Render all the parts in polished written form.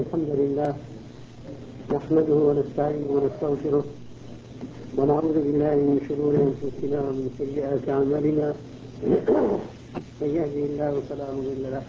الحمد لله نحمده ونستعينه ونستغفره ونعوذ بالله من شرور أنفسنا ومن سيئات أعمالنا. من يهده الله فلا مضل له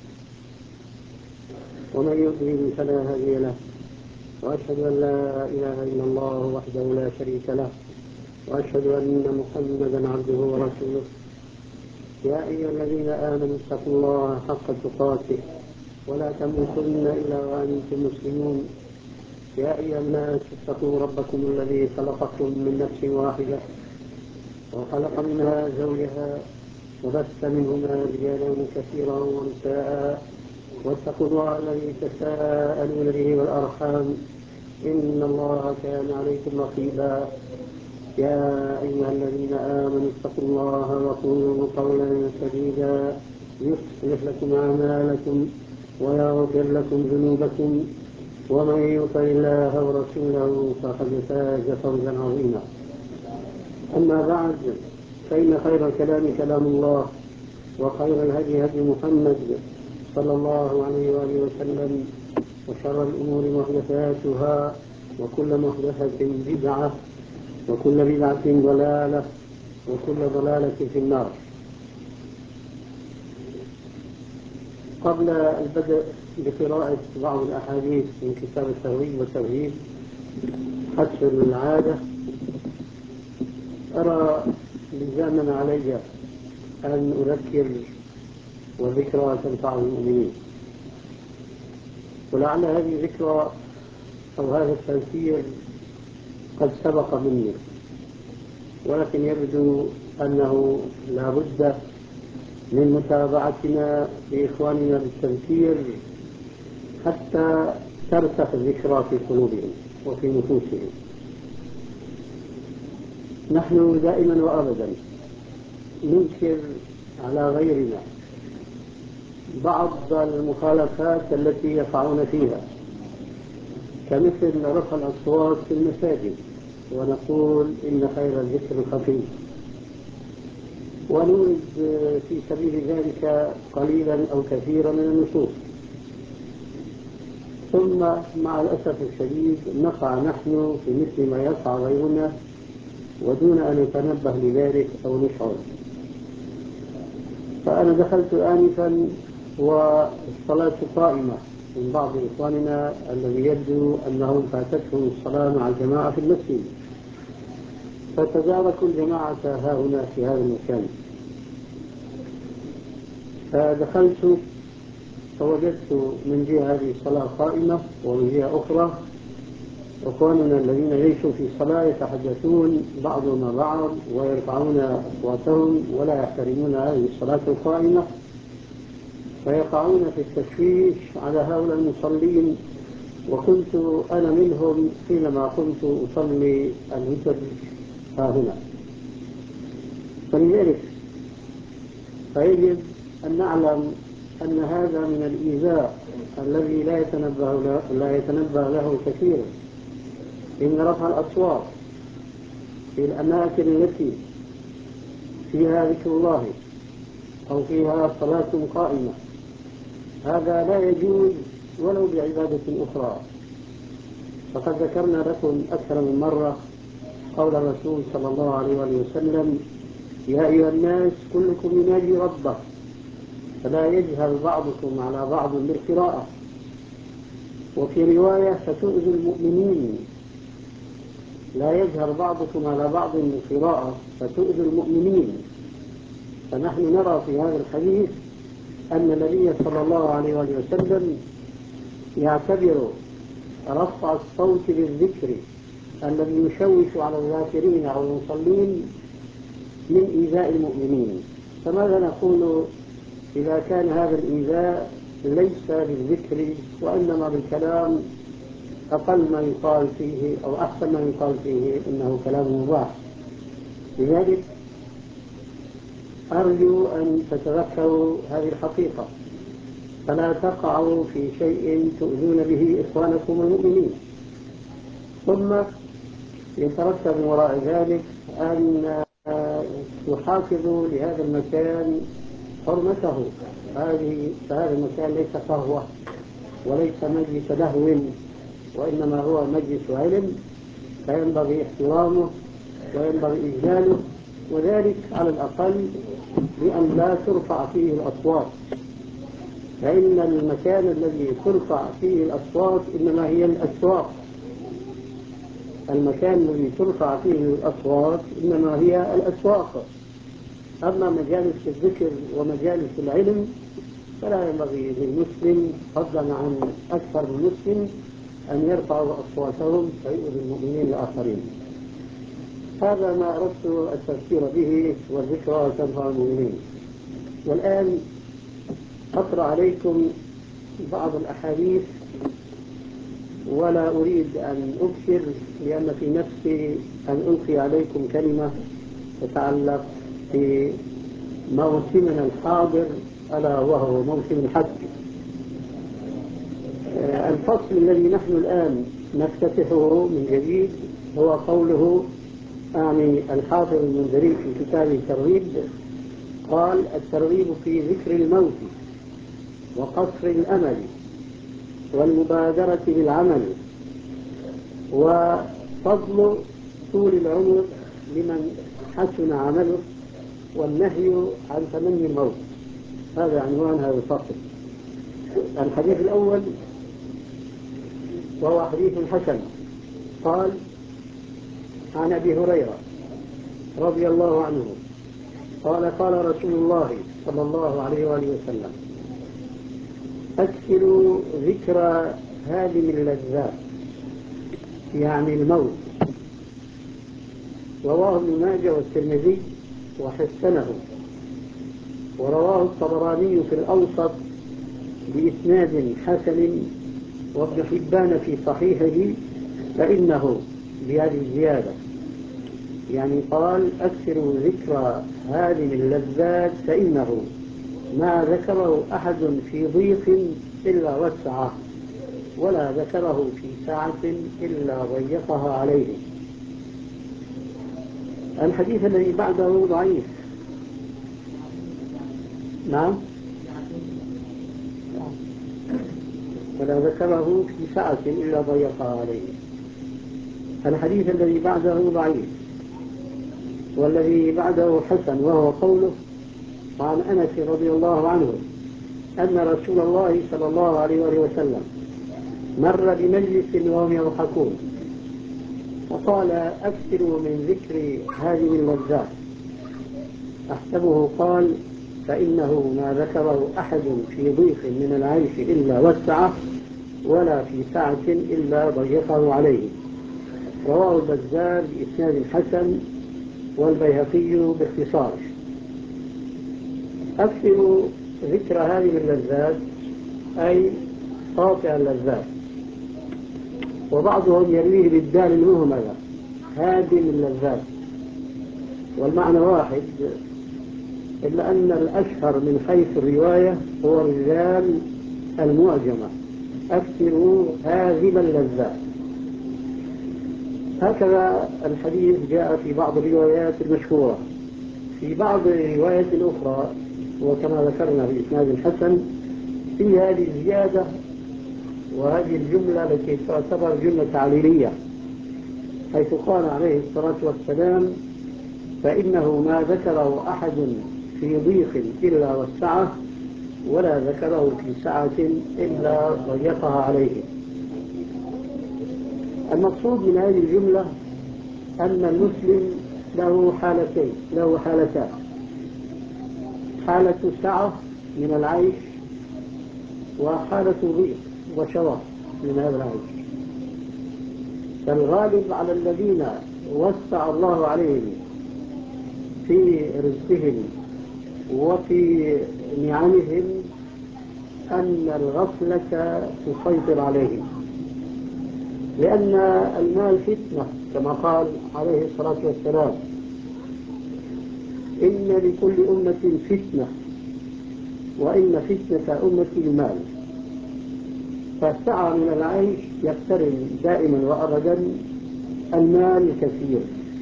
ومن يضلل فلا هادي له، وأشهد أن لا إله إلا الله وحده لا شريك له، وأشهد أن محمدا عبده ورسوله. يا أيها الذين آمنوا اتقوا الله حق تقاته ولا تموتن إلا وأنتم مسلمون. يا أيها الناس اتقوا ربكم الذي خلقكم من نفس واحدة وخلق منها زوجها وبث منهما رجالا كثيرا ونساء، واتقوا الله الذي تساءلون به والأرحام إن الله كان عليكم رقيبا. يا أيها الذين آمنوا اتقوا الله وقولوا قولا سديدا يصلح لكم أعمالكم ويغفر لكم ذنوبكم، ومن يطع الله ورسوله فقد فاز فوزا عظيما. أما بعد، فإن خير الكلام كلام الله، وخير الهدي هدي محمد صلى الله عليه وآله وسلم، وشر الأمور محدثاتها، وكل محدثة بدعة، وكل بدعة ضلالة، وكل ضلالة في النار. قبل البدء بقراءة بعض الأحاديث من كتاب التوحيد والتوحيد حسب العادة، أرى لزاما علي أن أذكر وذكرى تنفع المؤمنين. ولعل هذه الذكرى أو هذا التذكير قد سبق مني، ولكن يبدو أنه لا بد من متابعتنا لإخواننا بالتذكير حتى ترسخ الذكرى في قلوبهم وفي نفوسهم. نحن دائما وأبدا ننكر على غيرنا بعض المخالفات التي يقعون فيها، كمثل رفع الأصوات في المساجد، ونقول إن خير الذكر الخفي، ونورد في سبيل ذلك قليلا أو كثيرا من النصوص، ثم مع الأسف الشديد نقع نحن في مثل ما يقع غيرنا ودون أن نتنبه لذلك أو نشعر. فأنا دخلت آنفا والصلاة قائمة من بعض إخواننا الذي يبدو أنهم فاتتهم الصلاة مع الجماعة في المسجد، فتداركوا الجماعة ها هنا في هذا المكان. فدخلت فوجدت من جهة هذه الصلاة قائمة، ومن جهة أخرى إخواننا الذين ليسوا في صلاة يتحدثون بعضهم مع بعض ويرفعون أصواتهم ولا يحترمون هذه الصلاة القائمة، فيقعون في التشويش على هؤلاء المصلين. وكنت أنا منهم حينما قمت أصلي الوتر ها هنا. فلذلك فيجب أن نعلم أن هذا من الإيذاء الذي لا يتنبه له كثير، إن رفع الأصوات في الأماكن التي فيها ذكر الله أو فيها صلاة قائمة هذا لا يجوز ولو بعبادة أخرى. فقد ذكرنا لكم أكثر من مرة قول الرسول صلى الله عليه وسلم: يا أيها الناس كلكم يناجي ربه فلا يجهل بعضكم على بعض بالقراءة. وفي رواية: فتؤذي المؤمنين، لا يجهل بعضكم على بعض بالقراءة فتؤذي المؤمنين. فنحن نرى في هذا الحديث أن النبي صلى الله عليه وسلم يعتبر رفع الصوت بالذكر الذي يشوش على الذاكرين أو المصلين من إيذاء المؤمنين. فماذا نقول إذا كان هذا الإيذاء ليس بالذكر وإنما بالكلام؟ أقل ما يقال فيه أو أحسن ما يقال فيه إنه كلام مباح. لذلك أرجو أن تتذكروا هذه الحقيقة، فلا تقعوا في شيء تؤذون به إخوانكم المؤمنين. ثم يترتب وراء ذلك أن يحافظوا لهذا المكان حرمته. فهذا المكان ليس قهوة وليس مجلس لهو وإنما هو مجلس علم، فينبغي احترامه وينبغي إجلاله، وذلك على الأقل بأن لا ترفع فيه الأصوات، فإن المكان الذي ترفع فيه الأصوات إنما هي الأسواق. المكان الذي ترفع فيه الأصوات إنما هي الأسواق. أما مجالس الذكر ومجالس العلم فلا ينبغي للمسلم فضلا عن أكثر من مسلم أن يرفعوا أصواتهم فيؤذي المؤمنين الآخرين. هذا ما أردت التذكير به، والذكرى تنفع المؤمنين. والآن أقرأ عليكم بعض الأحاديث، ولا أريد أن أكثر لأن في نفسي أن ألقي عليكم كلمة تتعلق في موسمنا الحاضر ألا وهو موسم الحج. الفصل الذي نحن الآن نفتتحه من جديد هو قوله أعني الحافظ المنذري في كتاب الترغيب، قال: الترغيب في ذكر الموت وقصر الأمل والمبادرة بالعمل وفضل طول العمر لمن حسن عمله والنهي عن تمني الموت. هذا عنوان هذا الفصل. الحديث الأول وهو حديث حسن، قال: عن أبي هريرة رضي الله عنه قال: قال رسول الله صلى الله عليه وآله وسلم: أكثروا ذكر هادم اللذات، يعني الموت. رواه ابن ماجه والترمذي وحسنه، ورواه الطبراني في الأوسط بإسناد حسن، وابن حبان في صحيحه، فإنه بهذه الزيادة، يعني قال: أكثروا ذكر هذه اللذات فإنه ما ذكره أحد في ضيق إلا وسعه، ولا ذكره في سعة إلا ضيقها عليه. الحديث الذي بعده ضعيف. نعم، ولا ذكره في سعة إلا ضيقها عليه. الحديث الذي بعده ضعيف، والذي بعده حسن، وهو قوله: وعن أنس رضي الله عنه أن رسول الله صلى الله عليه وسلم مر بمجلس وهم يضحكون فقال: أكثروا من ذكر هذه اللذات. أحسبه قال: فإنه ما ذكره أحد في ضيق من العيش إلا وسعه، ولا في سعة إلا ضيقه عليه. رواه البزار بإسناد حسن، والبيهقي باختصاره. أكثروا ذكر هذه اللذات أي قاطع اللذات، وبعضهم يرويه بالدال المهملة هادم اللذات، والمعنى واحد، إلا أن الأشهر من حيث الرواية هو الذال المعجمة: أكثروا هاذم اللذات. هكذا الحديث جاء في بعض الروايات المشهورة. في بعض الروايات الأخرى وكما ذكرنا بإسناد الحسن في هذه الزيادة وهذه الجملة التي تعتبر جملة تعليلية، حيث قال عليه الصلاة والسلام: فإنه ما ذكره أحد في ضيق إلا وسعه، ولا ذكره في سعة إلا ضيقها عليه. المقصود من هذه الجملة أن المسلم له حالتان: حالة سعة من العيش، وحالة ضيق وشواء من هذا العيش. فالغالب على الذين وسع الله عليهم في رزقهم وفي نعمهم أن الغفلة تسيطر عليهم، لأن المال فتنة كما قال عليه الصلاة والسلام: إن لكل أمة فتنة وإن فتنة أمتي المال. فالسعة من العيش يقترن دائما وأبدا المال الكثير،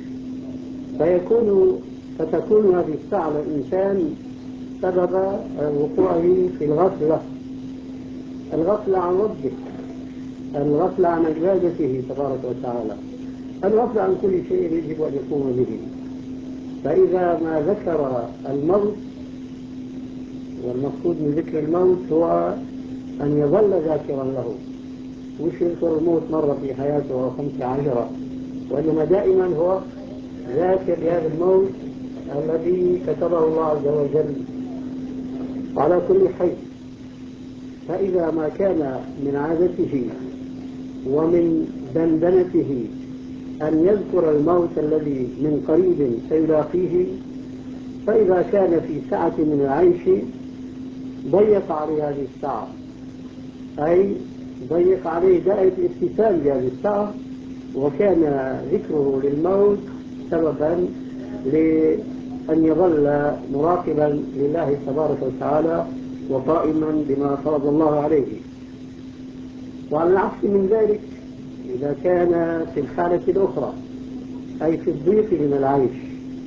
فتكون هذه السعة للإنسان سبب وقوعه في الغفلة الغفلة عن ربك، الغفلة عن عبادته تبارك وتعالى، الغفلة عن كل شيء يجب أن يقوم به. فإذا ما ذكر الموت، والمقصود من ذكر الموت هو أن يظل ذاكرا له، مش يذكر الموت مرة في حياته أو 15، وإنما دائما هو ذاكر لهذا الموت الذي كتبه الله عز وجل على كل حي. فإذا ما كان من عادته ومن دندنته أن يذكر الموت الذي من قريب سيلاقيه، فإذا كان في سعة من العيش ضيق عليه هذه الساعة، أي ضيق عليه دائرة الاستسلام بهذه الساعة، وكان ذكره للموت سببا لأن يظل مراقبا لله تبارك وتعالى وقائما بما فرض الله عليه. وعلى العكس من ذلك، إذا كان في الحالة الأخرى أي في الضيق من العيش،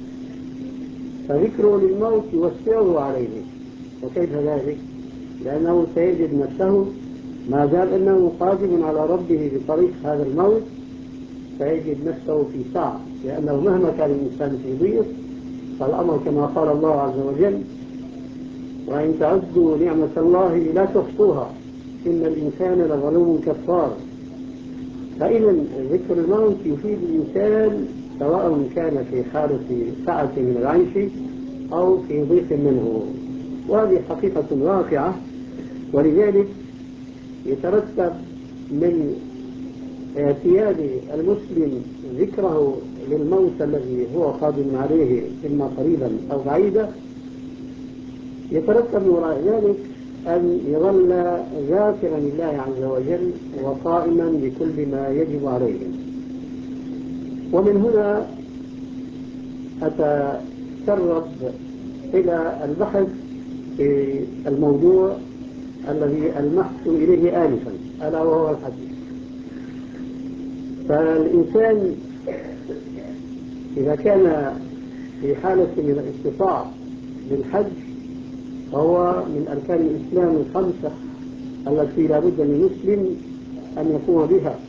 فذكره للموت يوسعه عليه. وكيف ذلك؟ لأنه سيجد نفسه ما دام أنه قادم على ربه بطريق هذا الموت، سيجد نفسه في سعة، لأنه مهما كان الإنسان في ضيق فالأمر كما قال الله عز وجل: وإن تعدوا نعمة الله لا تحصوها إن الإنسان لظلوم كفار. فإذا ذكر الموت يفيد الإنسان سواء كان في حالة سعة من العيش أو في ضيق منه، وهذه حقيقة واقعة. ولذلك يترتب من اعتياد المسلم ذكره للموت الذي هو قادم عليه إما قريبا أو بعيدا، يترتب وراء ذلك أن يظل ذاكرا لله عز وجل وقائما بكل ما يجب عليه. ومن هنا أتسرب إلى البحث في الموضوع الذي ألمحت إليه آنفا، ألا وهو الحديث. فالإنسان إذا كان في حالة من الاستطاعة للحج، فهو من أركان الإسلام الخمسة التي لا بد للمسلم أن يقوم بها،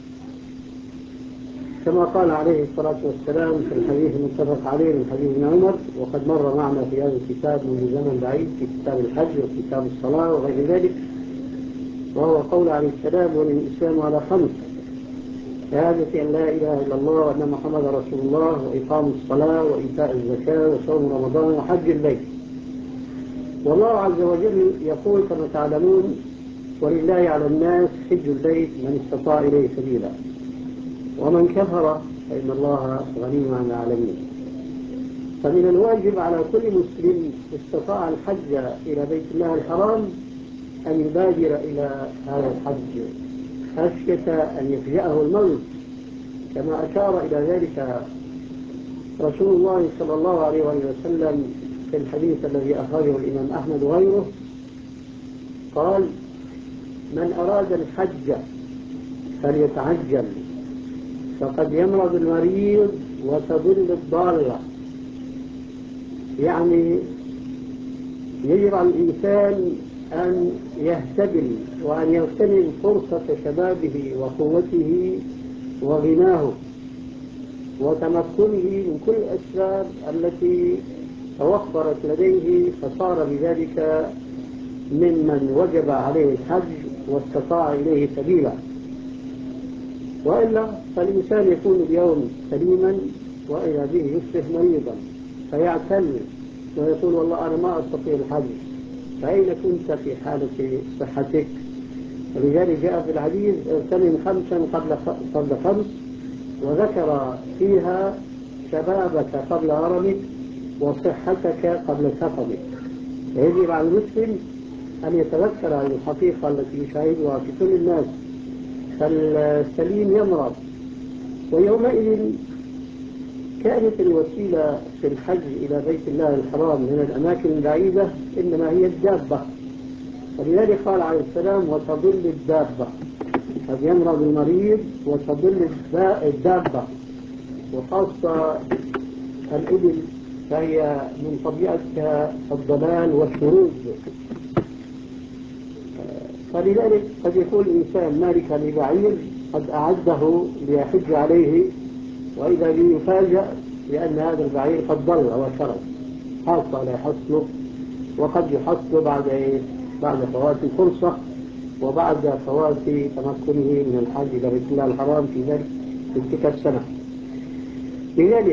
كما قال عليه الصلاة والسلام في الحديث المتفق عليه من حديث ابن عمر، وقد مر معنا في هذا الكتاب منذ زمن بعيد في كتاب الحج وكتاب الصلاة وغير ذلك، وهو قول عليه السلام: والإسلام على خمس: شهادة أن لا إله إلا الله وأن محمد رسول الله، وإقام الصلاة وإيتاء الزكاة وصوم رمضان وحج البيت. والله عز وجل يقول كما تعلمون: ولله على الناس حج البيت من استطاع إليه سبيلا، ومن كفر فإن الله غني عن العالمين. فمن الواجب على كل مسلم استطاع الحج إلى بيت الله الحرام أن يبادر إلى هذا الحج خشية أن يفجأه الموت، كما أشار إلى ذلك رسول الله صلى الله عليه وسلم في الحديث الذي أخرجه الإمام أحمد وغيره، قال: من أراد الحج فليتعجل، فقد يمرض المريض وتضل الضالة. يعني يجب على الإنسان أن يهتدل وأن يغتنم فرصة شبابه وقوته وغناه وتمكنه من كل الأسباب التي توفرت لديه، فصار بذلك ممن وجب عليه الحج واستطاع إليه سبيلا. وإلا فالإنسان يكون اليوم سليما وإذا به يصبح مريضا فيعتل ويقول: والله أنا ما أستطيع الحج. فأين كنت في حالة صحتك؟ ولذلك جاء في الحديث: اغتنم 5 قبل 5، وذكر فيها شبابك قبل هرمك وصحتك قبل سقمك. فيجب على المسلم أن يتذكر هذه الحقيقة التي يشاهدها في كل الناس، فالسليم يمرض. ويومئذ كانت الوسيلة في الحج إلى بيت الله الحرام من الأماكن البعيدة إنما هي الدابة، ولذلك قال عليه السلام: وتضل الدابة. قد يمرض المريض وتضل الدابة، وخاصة الإبل فهي من طبيعتها الضلال والشرود. فلذلك قد يكون الإنسان مالكا لبعير قد أعده ليحج عليه، وإذا به يفاجأ بأن هذا البعير قد ضل وشرد، خاصة لا يحصله، وقد يحصله بعد فوات الفرصة وبعد فوات تمكنه من الحج إلى بيت الله الحرام في تلك السنة. لذلك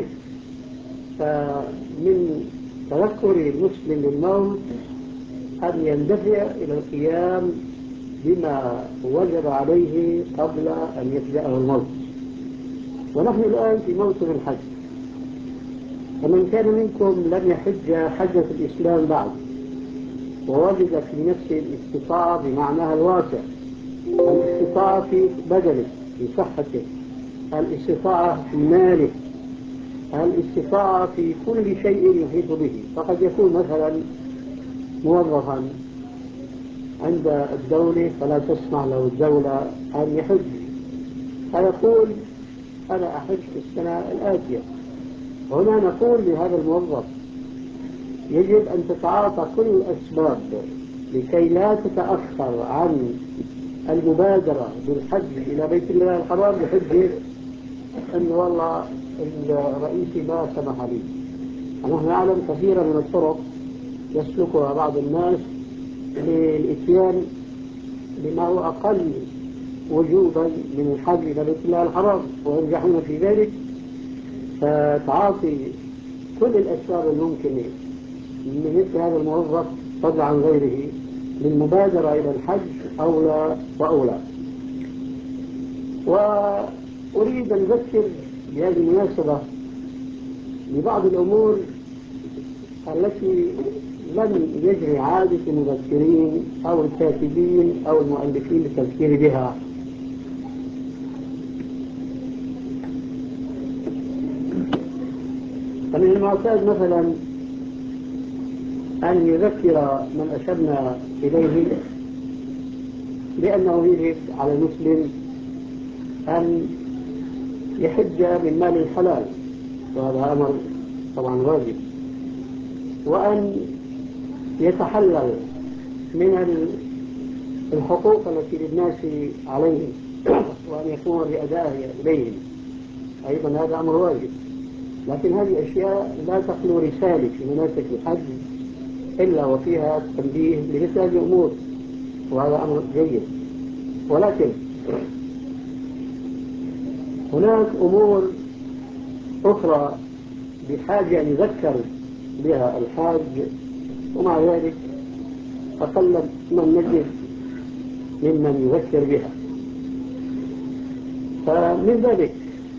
فمن تذكر المسلم للموت أن يندفع إلى القيام بما وجب عليه قبل أن يفجأه الموت. ونحن الآن في موسم الحج، فمن كان منكم لم يحج حجة الإسلام بعد ووجد في نفسه الاستطاعة بمعناها الواسع، الاستطاعة في بدنه في صحته، الاستطاعة في ماله، الاستطاعة في كل شيء يحيط به، فقد يكون مثلا موظفا عند الدولة فلا تسمح له الدولة أن يحج، فيقول أنا أحج في السنة الآتية. هنا نقول لهذا الموظف يجب أن تتعاطى كل الأسباب لكي لا تتأخر عن المبادرة بالحج إلى بيت الله الحرام بحجة أن والله الرئيس ما سمح لي. ونحن نعلم كثيرا من الطرق يسلكها بعض الناس للإتيان بما هو أقل وجوبا من الحج إلى بيت الله الحرام وينجحون في ذلك، فتعاطي كل الأسباب الممكنة من مثل هذا الموظف فضلا عن غيره للمبادرة إلى الحج أولى وأولى. وأريد أن أذكر بهذه المناسبة ببعض الأمور التي لم يجري عادة المذكرين أو الكاتبين أو المؤلفين للتذكير بها. فمن المعتاد مثلا أن يذكر من أشرنا إليه بأنه يجب على المسلم أن يحج من مال الحلال، وهذا أمر طبعا واجب، وأن يتحلل من الحقوق التي للناس عليه وأن يقوم بأدائها إليهم، أيضا هذا أمر واجب. لكن هذه أشياء لا تخلو رسالة في مناسك الحج إلا وفيها تنبيه لمثل هذه الأمور، وهذا أمر جيد. ولكن هناك أمور أخرى بحاجة أن يذكر بها الحاج، ومع ذلك أقل من نجد ممن يذكر بها. فمن ذلك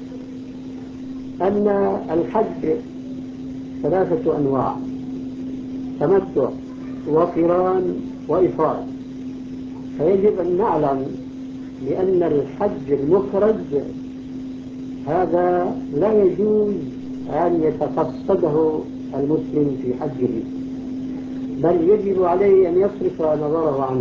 أن الحج 3 أنواع: تمتع وقران وإفراد. فيجب أن نعلم بأن الحج المفرد هذا لا يجوز أن يتقصده المسلم في حجه، بل يجب عليه أن يصرف نظره عنه،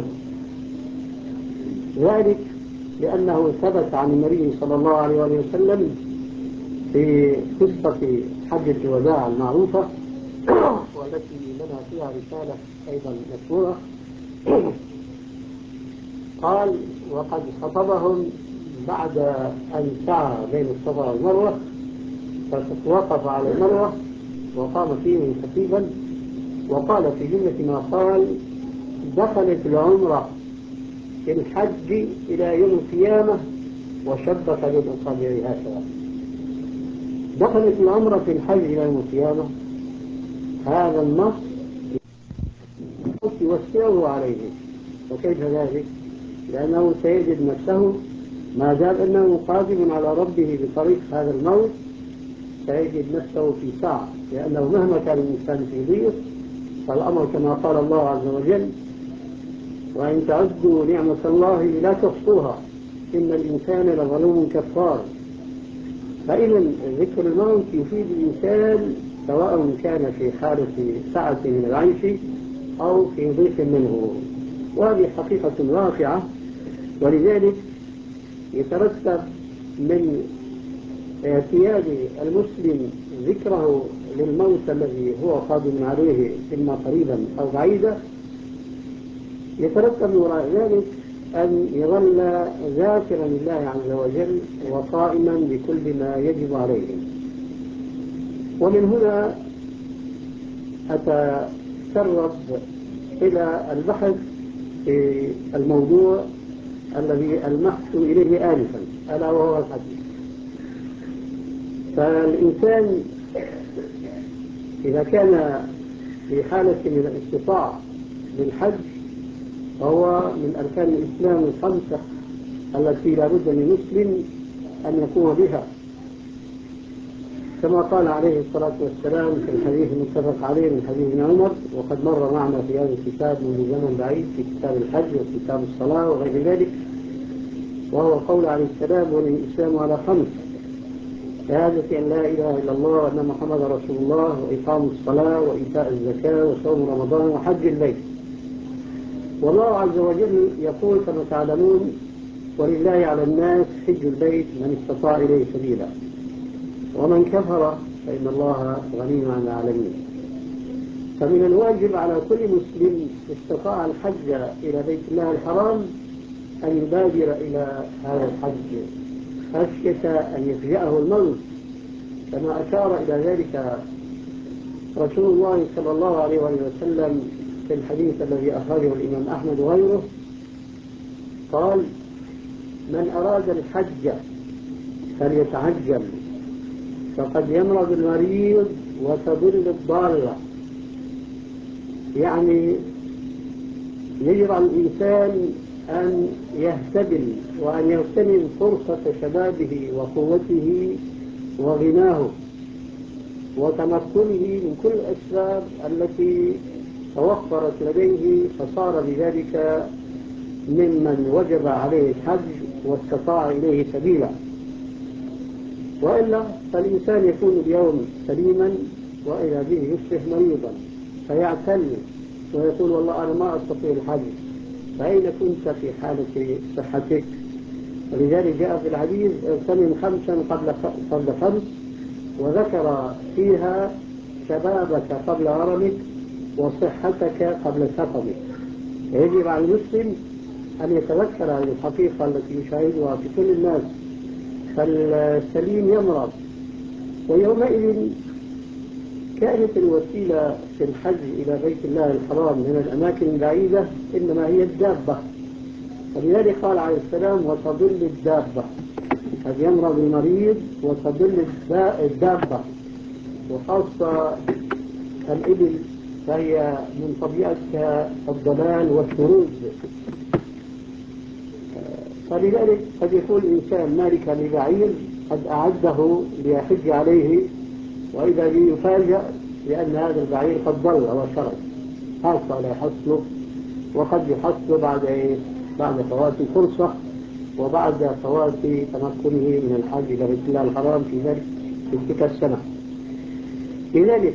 ذلك لأنه ثبت عن النبي صلى الله عليه وسلم في قصة حجة الوداع المعروفة والتي لنا فيها رسالة أيضا مشهورة، قال: وقد خطبهم بعد أن سعى بين الصفا والمروة، فوقف على المروة وقام فيهم خطيبا، وقال في جملة ما قال: دخلت العمرة في الحج إلى يوم القيامة وشبك بين أصابعه هكذا. دخلت العمرة في الحج إلى يوم القيامة، هذا النص يوسعه عليه. وكيف ذلك؟ لأنه سيجد نفسه ما دام أنه قادم على ربه بطريق هذا الموت سيجد نفسه في سعة، لأنه مهما كان الإنسان في ضيق فالأمر كما قال الله عز وجل: وإن تعدوا نعمة الله لا تحصوها إن الإنسان لظلوم كفار. فإذا ذكر الموت يفيد الإنسان سواء كان في حالة سعة من العيش أو في ضيق منه، وهذه حقيقة واقعة. ولذلك يترتب من اعتياد المسلم ذكره للموت الذي هو قادم عليه إما قريبا أو بعيدا، يترتب وراء ذلك أن يظل ذاكرا لله عز وجل وقائما بكل ما يجب عليه. ومن هنا أتسرب إلى البحث في الموضوع الذي ألمحت إليه آنفا، ألا وهو الحديث. فالإنسان إذا كان في حالة من الاستطاعة للحج فهو من أركان الإسلام الخمسة التي لا بد للمسلم أن يقوم بها، كما قال عليه الصلاة والسلام في الحديث المتفق عليه من حديث ابن عمر، وقد مر معنا في هذا الكتاب منذ زمن بعيد في كتاب الحج وكتاب الصلاة وغير ذلك، وهو قول عليه السلام: والإسلام على خمس: شهادة أن لا إله إلا الله وأن محمد رسول الله، وإقام الصلاة، وإيتاء الزكاة، وصوم رمضان، وحج البيت. والله عز وجل يقول كما تعلمون: ولله على الناس حج البيت من استطاع إليه سبيلا، ومن كفر فإن الله غني عن العالمين. فمن الواجب على كل مسلم استطاع الحج إلى بيت الله الحرام أن يبادر إلى هذا الحج خشية أن يفجأه الموت، كما أشار إلى ذلك رسول الله صلى الله عليه وسلم في الحديث الذي أخرجه الإمام أحمد وغيره، قال: من أراد الحج فليتعجل، فقد يمرض المريض وتضل الضالة. يعني يجب على الإنسان أن يهتدل وأن يغتنم فرصة شبابه وقوته وغناه وتمكنه من كل الأسباب التي توفرت لديه، فصار بذلك ممن وجب عليه الحج واستطاع إليه سبيلا. وإلا فالإنسان يكون اليوم سليما وإذا به يصبح مريضا فيعتل ويقول: والله أنا ما أستطيع الحج. فأين كنت في حالة صحتك؟ ولذلك جاء في الحديث: اغتنم خمسا قبل خمس، وذكر فيها شبابك قبل هرمك وصحتك قبل سقمك. يجب على المسلم أن يتذكر هذه الحقيقة التي يشاهدها في كل الناس، فالسليم يمرض. ويومئذ كانت الوسيلة في الحج إلى بيت الله الحرام من الأماكن البعيدة إنما هي الدابة، ولذلك قال عليه السلام: وتضل الدابة. قد يمرض المريض وتضل الدابة، وخاصة الإبل فهي من طبيعتها الضلال والشرود. فلذلك قد يكون الإنسان مالكا لبعير قد أعده ليحج عليه، وإذا به يفاجأ لأن هذا البعير قد ضل وشرد، خاصة لا يحصله، وقد يحصله بعد فوات الفرصة وبعد فوات تمكنه من الحج إلى بيت الله الحرام في ذلك في تلك السنة. لذلك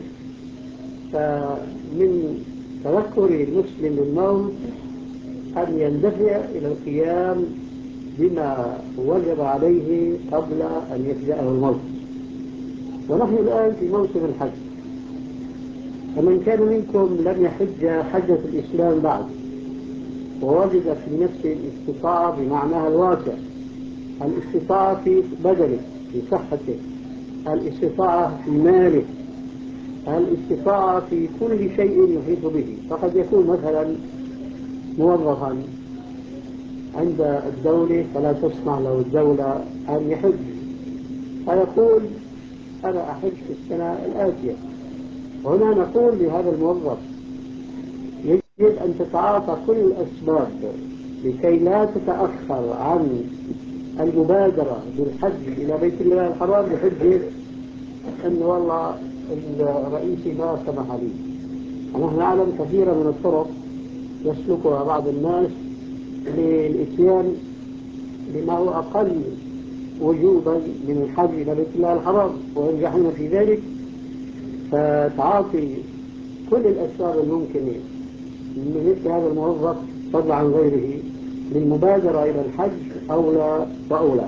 فمن تذكر المسلم للموت أن يندفع إلى القيام بما وجب عليه قبل أن يفجأه الموت. ونحن الآن في موسم الحج، فمن كان منكم لم يحج حجة الإسلام بعد ووجد في نفسه الاستطاعة بمعناها الواسع، الاستطاعة في بدنه في صحته، الاستطاعة في ماله، الاستطاعة في كل شيء يحيط به، فقد يكون مثلا موظفا عند الدولة فلا تسمح له الدولة أن يحج، فيقول: أنا أحج في السنة الآتية. هنا نقول لهذا الموظف: يجب أن تتعاطى كل الأسباب لكي لا تتأخر عن المبادرة بالحج إلى بيت الله الحرام بحجة أن والله الرئيس ما سمح لي. ونحن نعلم كثيرا من الطرق يسلكها بعض الناس للإتيان بما هو أقل وجوبا من الحج إلى بيت الله الحرام وينجحون في ذلك، فتعاطي كل الأسباب الممكنة من مثل هذا الموظف فضلا عن غيره للمبادرة إلى الحج أولى وأولى.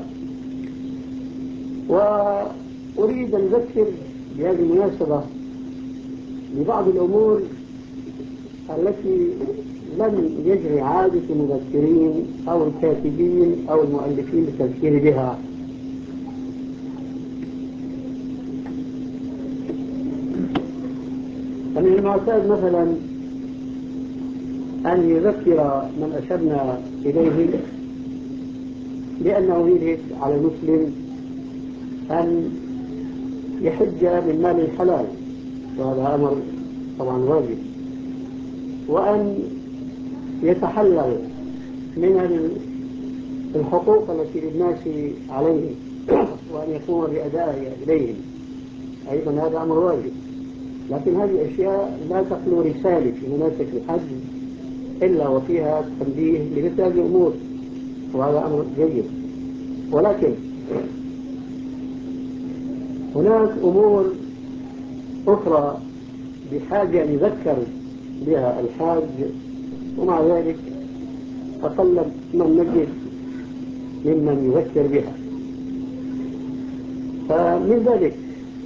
وأريد أن أذكر بهذه المناسبة ببعض الأمور التي لم يجري عادة المذكرين أو الكاتبين أو المؤلفين بالتذكير بها. فمن المعتاد مثلا أن يذكر من أشرنا إليه لأنه يجب على المسلم أن يحج من مال الحلال، وهذا أمر طبعا واجب، وأن يتحلل من الحقوق التي للناس عليه وأن يقوم بأدائها إليهم، أيضا هذا أمر واجب. لكن هذه الأشياء لا تخلو رسالة في مناسك الحج إلا وفيها تنبيه لمثل هذه الأمور، وهذا أمر جيد. ولكن هناك أمور أخرى بحاجة أن يذكر بها الحاج، ومع ذلك أقل من نجد ممن يذكر بها. فمن ذلك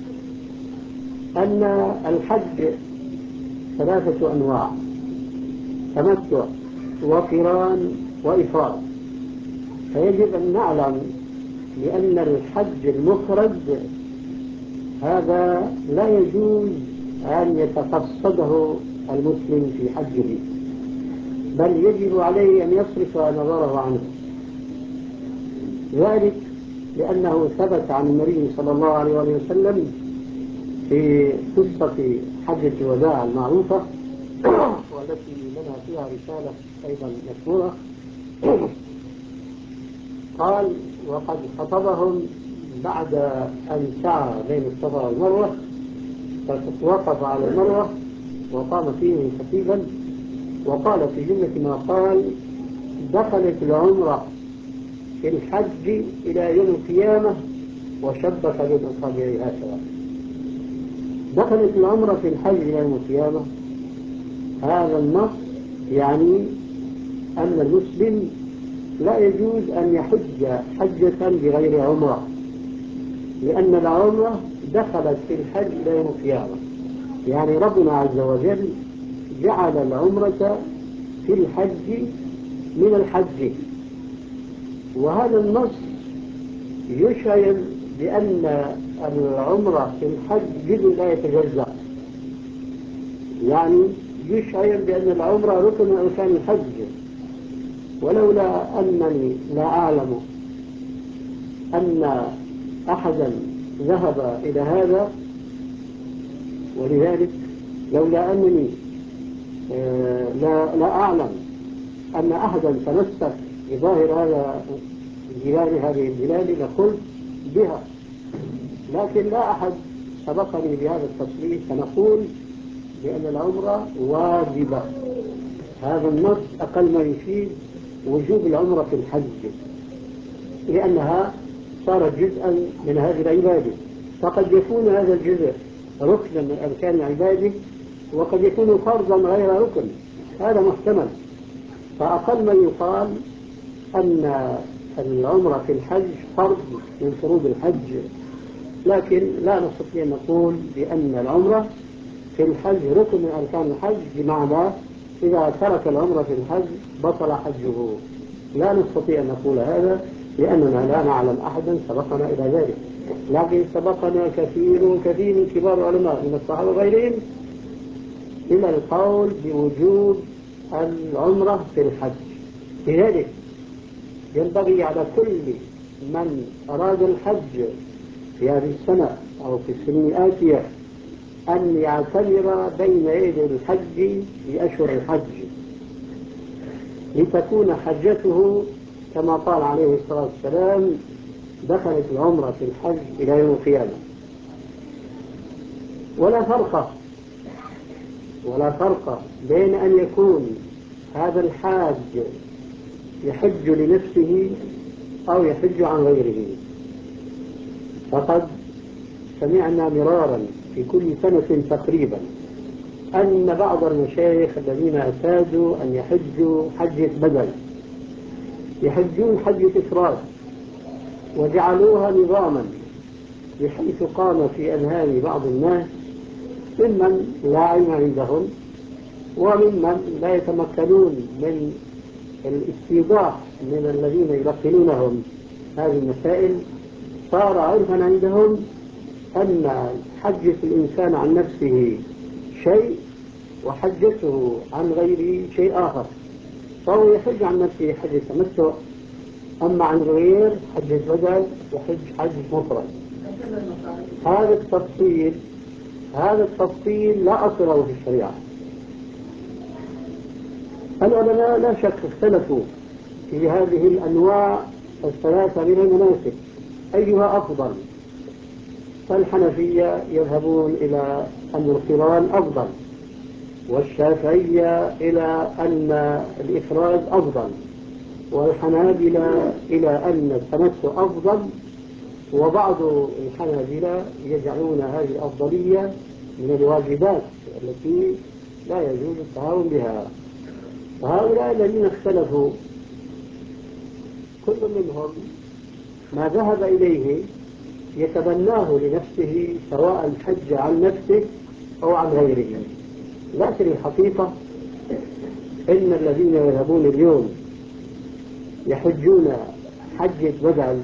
أن الحج 3 أنواع: تمتع وقران وإفراد. فيجب أن نعلم لأن الحج المفرد هذا لا يجوز أن يتقصده المسلم في حجه، بل يجب عليه أن يصرف نظره عنه. ذلك لأنه ثبت عن النبي صلى الله عليه وسلم في قصة حجة الوداع المعروفة والتي لنا فيها رسالة أيضا مشهورة، قال: وقد خطبهم بعد أن سعى بين الصفا والمروة، فوقف على المروة وقام فيه خطيبا، وقال في جملة ما قال: دخلت العمرة في الحج إلى يوم القيامة وشبك بين أصابعه هكذا. دخلت العمرة في الحج إلى يوم القيامة، هذا النص يعني أن المسلم لا يجوز أن يحج حجة بغير عمرة، لأن العمرة دخلت في الحج إلى يوم القيامة. يعني ربنا عز وجل جعل العمرة في الحج من الحج، وهذا النص يشعر بأن العمرة في الحج جزء لا يتجزأ، يعني يشعر بأن العمرة ركن من أركان الحج. ولولا أنني لا أعلم أن أحدا ذهب إلى هذا، ولذلك لولا أنني لا أعلم أن أحدا تمسك بظاهر هذا هذه البلاد لقلت بها، لكن لا أحد سبقني بهذا التصريح، فنقول بأن العمرة واجبة. هذا النص أقل ما يفيد وجوب العمرة في الحج، لأنها صارت جزءا من هذه العبادة. فقد يكون هذا الجزء ركنا من أركان العبادة، وقد يكون فرضا غير ركن، هذا محتمل. فأقل ما يقال أن العمرة في الحج فرض من فروض الحج، لكن لا نستطيع أن نقول بأن العمرة في الحج ركن من أركان الحج، بمعنى إذا ترك العمرة في الحج بطل حجه. لا نستطيع أن نقول هذا، لأننا لا نعلم أحدا سبقنا إلى ذلك، لكن سبقنا كثير من كبار العلماء من الصحابة وغيرهم إلى القول بوجوب العمرة في الحج. لذلك ينبغي على كل من أراد الحج في هذه السنة أو في السنين الآتية أن يعتبر بين يدي الحج في أشهر الحج، لتكون حجته كما قال عليه الصلاة والسلام: دخلت العمرة في الحج إلى يوم القيامة. ولا فرق بين أن يكون هذا الحاج يحج لنفسه أو يحج عن غيره. فقد سمعنا مرارا في كل سنة تقريبا أن بعض المشايخ الذين اعتادوا أن يحجوا حجة بدل يحجون حجة إفراد، وجعلوها نظاما، بحيث قام في أذهان بعض الناس ممن لا علم عندهم وممن لا يتمكنون من الاستيضاح من الذين يلقنونهم هذه المسائل، صار عرفا عندهم أن حجة الإنسان عن نفسه شيء وحجته عن غيره شيء آخر. فهو يحج عن نفسه حجة تمتع، أما عن غير حجة بدل يحج حجة مفرد. هذا التفصيل لا أصل له في الشريعة. العلماء لا شك اختلفوا في هذه الأنواع الثلاثة من المناسك أيها أفضل. فالحنفية يذهبون إلى أن القران أفضل، والشافعية إلى أن الإفراد أفضل، والحنابلة إلى أن التمتع أفضل، وبعض الحنابلة يجعلون هذه الأفضلية من الواجبات التي لا يجوز التهاون بها. فهؤلاء الذين اختلفوا كل منهم ما ذهب إليه يتبناه لنفسه، سواء حج عن نفسه أو عن غيره. لكن الحقيقة إن الذين يذهبون اليوم يحجون حجة بدل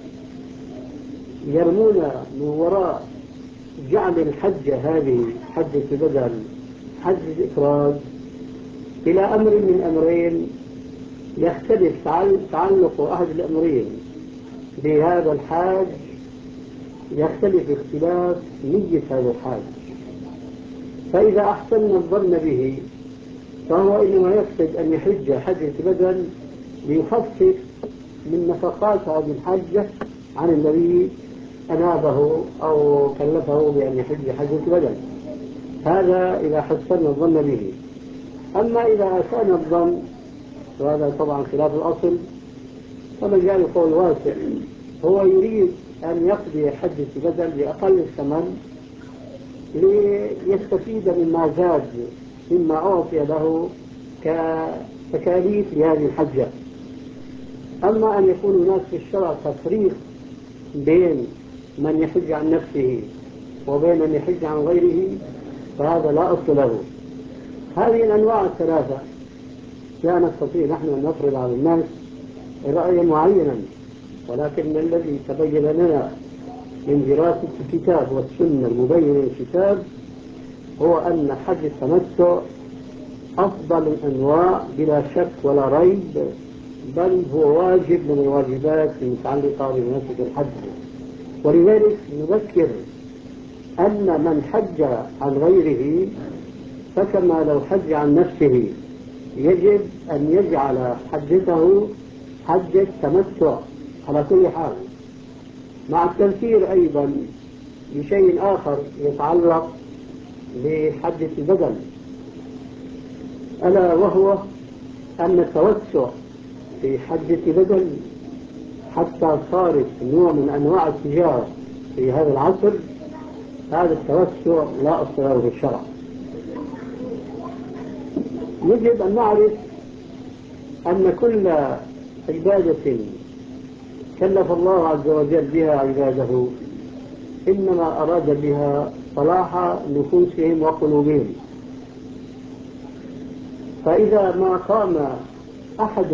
يرمون من وراء جعل الحجة هذه حجة بدل حجة إفراد إلى أمر من أمرين، يختلف تعلق أحد الأمرين بهذا الحاج، يختلف اختلاف نية هذا الحاج. فإذا أحسن الظن به فهو إنما يقصد أن يحج حجة بدل ليخفف من نفقات هذه الحجة عن الذي أنابه أو كلفه بأن يحج حجة بدل. هذا إذا حسن الظن به. أما إذا كان الظن، وهذا طبعا خلاف الأصل، فمجال قول واسع، هو يريد أن يقضي حجة بدل بأقل الثمن ليستفيد مما زاد مما أعطي له كتكاليف لهذه الحجة. أما أن يكون هناك في الشرع تفريق بين من يحج عن نفسه وبين من يحج عن غيره فهذا لا أصل له. هذه الأنواع الثلاثة لا نستطيع نحن أن نفرض على الناس رأيا معينا، ولكن الذي تبين لنا من دراسة الكتاب والسنة المبينة للكتاب هو أن حج التمتع أفضل الأنواع بلا شك ولا ريب، بل هو واجب من الواجبات المتعلقة بمناسك الحج. ولذلك نذكر أن من حج عن غيره فكما لو حج عن نفسه يجب أن يجعل حجته حجة تمتع على كل حال، مع التذكير أيضا بشيء آخر يتعلق بحجة البدن، ألا وهو أن التوسع في حجة بدن حتى صارت نوع من أنواع التجارة في هذا العصر، هذا التوسع لا أصل له في الشرع. يجب أن نعرف أن كل عبادة كلف الله عز وجل بها عباده إنما أراد بها صلاح نفوسهم وقلوبهم. فإذا ما قام أحد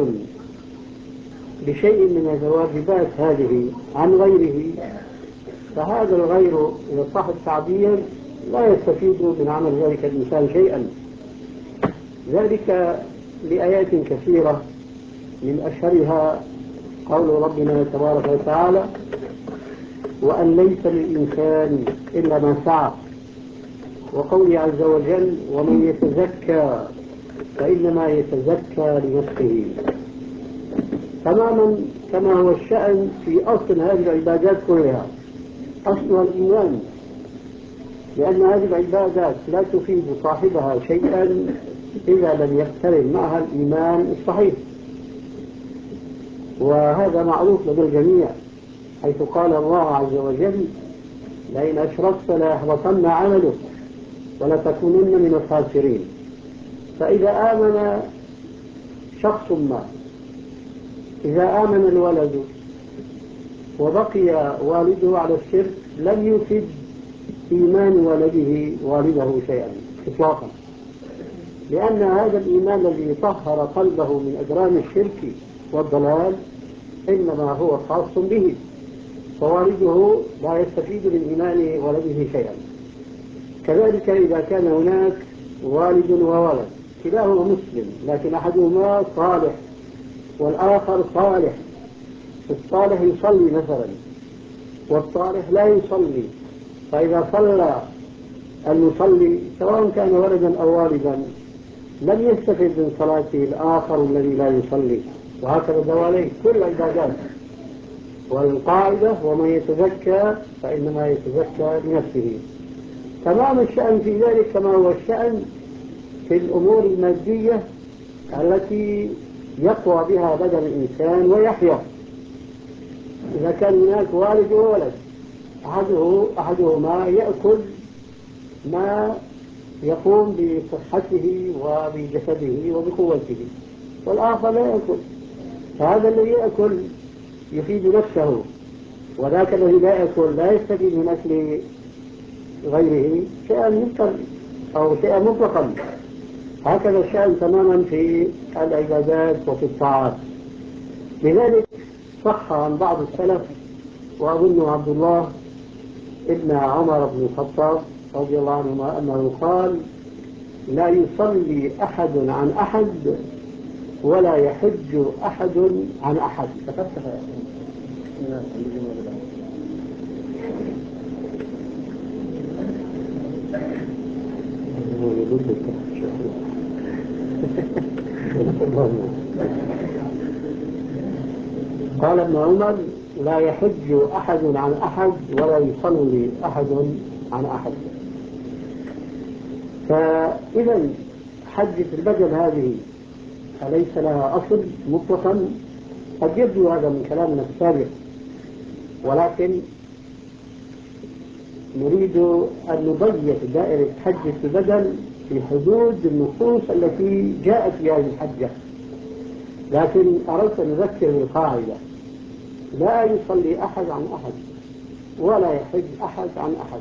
بشيء من الواجبات هذه عن غيره فهذا الغير إذا صح التعبير لا يستفيد من عمل ذلك الإنسان شيئا. ذلك لآيات كثيرة من أشهرها قول ربنا تبارك وتعالى: وأن ليس للإنسان إلا ما سعى، وقوله عز وجل: ومن يتزكى فإنما يتزكى لنفسه. تماما كما هو الشأن في أصل هذه العبادات كلها، أصلها الإيمان، لأن هذه العبادات لا تفيد صاحبها شيئا إذا لم يقترن معها الإيمان الصحيح. وهذا معروف لدى الجميع، حيث قال الله عز وجل: لئن أشركت ليحبطن عملك ولتكونن من الخاسرين. فإذا آمن شخص ما، إذا آمن الولد وبقي والده على الشرك لم يفد إيمان والده شيئا إطلاقا. لأن هذا الإيمان الذي طهر قلبه من أجرام الشرك والضلال إنما هو خاص به، فوالده لا يستفيد من إيمان ولده شيئا. كذلك إذا كان هناك والد وولد كلاهما مسلم لكن أحدهما صالح والآخر صالح، الصالح يصلي مثلا والصالح لا يصلي، فإذا صلى المصلي سواء كان ولدا أو والدا لم يستفد من صلاته الآخر الذي لا يصلي، وهكذا دواليه كل العبادات. والقاعدة ومن يتزكى فإنما يتزكى لنفسه. تمام الشأن في ذلك كما هو الشأن في الأمور المادية التي يقوى بها بدن الإنسان ويحيا. إذا كان هناك والد وولد أحدهما يأكل ما يقوم بصحته وبجسده وبقوته والآخر لا يأكل، فهذا الذي يأكل يفيد نفسه، وذاك الذي لا يأكل لا يستفيد من أكل غيره شيئا مطلقا أو شيئا مطلقا. هكذا الشأن تماما في العبادات وفي الطاعات. لذلك صح عن بعض السلف وأظن عبد الله ابن عمر بن الخطاب رضي الله عنهما أنه قال: لا يصلي أحد عن أحد ولا يحج أحد عن أحد. قال ابن عمر: لا يحج أحد عن أحد ولا يصلي أحد عن أحد. فإذا حجة البدن هذه أليس لها أصل مطلقا؟ قد يبدو هذا من كلامنا السابق، ولكن نريد أن نضيق دائرة حجة البدن في حدود النصوص التي جاءت في هذه الحجة. لكن أردت أن أذكر بالقاعدة: لا يصلي أحد عن أحد ولا يحج أحد عن أحد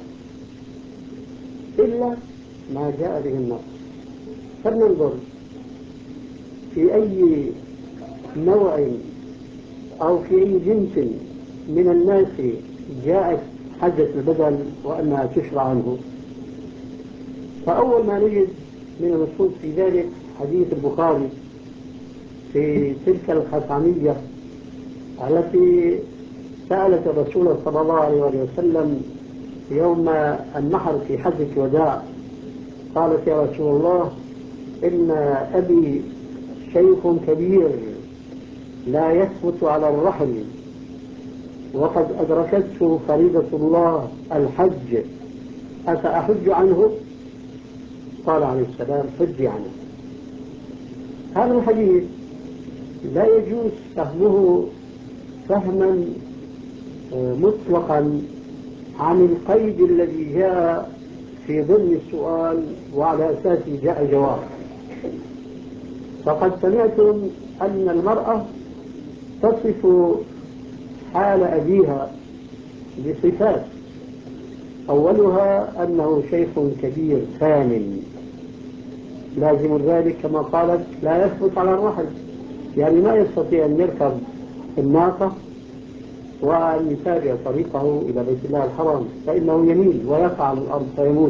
إلا ما جاء به النص. فلننظر في أي نوع أو في أي جنس من الناس جاءت حجة البدن وأنها تشرع عنه. فأول ما نجد من النصوص في ذلك حديث البخاري في تلك الخثعمية التي سألت الرسول صلى الله عليه وسلم يوم النحر في حجة الوداع، قالت: يا رسول الله، إن أبي شيخ كبير لا يثبت على الرحل وقد أدركته فريضة الله الحج، أفأحج عنه؟ قال عليه السلام: حجي عنه. هذا الحديث لا يجوز فهمه فهما مطلقا عن القيد الذي جاء في ضمن السؤال وعلى أساسه جاء الجواب. فقد سمعتم أن المرأة تصف حال أبيها بصفات، أولها أنه شيخ كبير ثامن، لازم ذلك كما قالت لا يثبت على الرحل، يعني ما يستطيع أن يركب الناقة وأن يتابع طريقه إلى بيت الله الحرام، فإنه يميل ويقع على الأرض فيموت.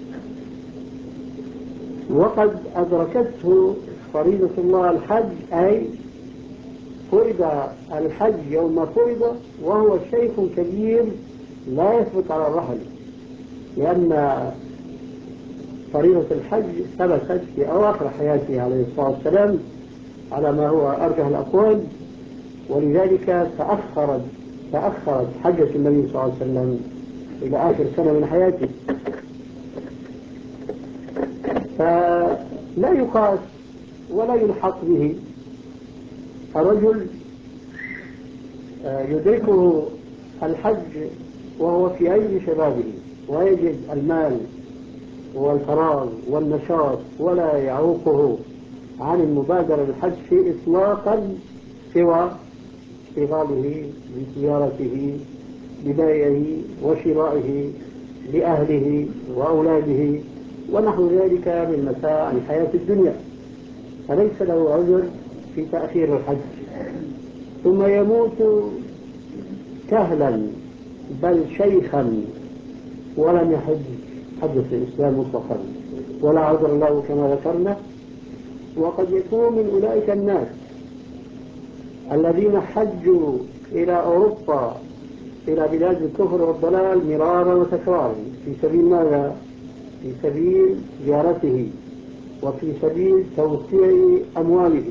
وقد أدركته فريضة الله الحج، أي فرض الحج يوم فرض وهو شيخ كبير لا يثبت على الرحل، لأن فريضة الحج ثبتت في أواخر حياته عليه الصلاة والسلام على ما هو أرجح الأقوال، ولذلك تأخرت حجة النبي صلى الله عليه وسلم إلى آخر سنة من حياته. فلا يقاس ولا يلحق به. الرجل يدركه الحج وهو في عين شبابه ويجد المال والفراغ والنشاط ولا يعوقه عن المبادرة بالحج في إطلاقا سوى اشتغاله بسيارته ببيعه وشرائه لأهله وأولاده ونحو ذلك من مساء الحياة الدنيا، فليس له عذر في تأخير الحج. ثم يموت كهلا بل شيخا ولم يحج حدث الإسلام مطلقا ولا عذر له كما ذكرنا. وقد يكون من أولئك الناس الذين حجوا إلى أوروبا إلى بلاد الكفر والضلال مرارا وتكرارا في سبيل ماذا؟ في سبيل زيارته وفي سبيل توسيع أمواله،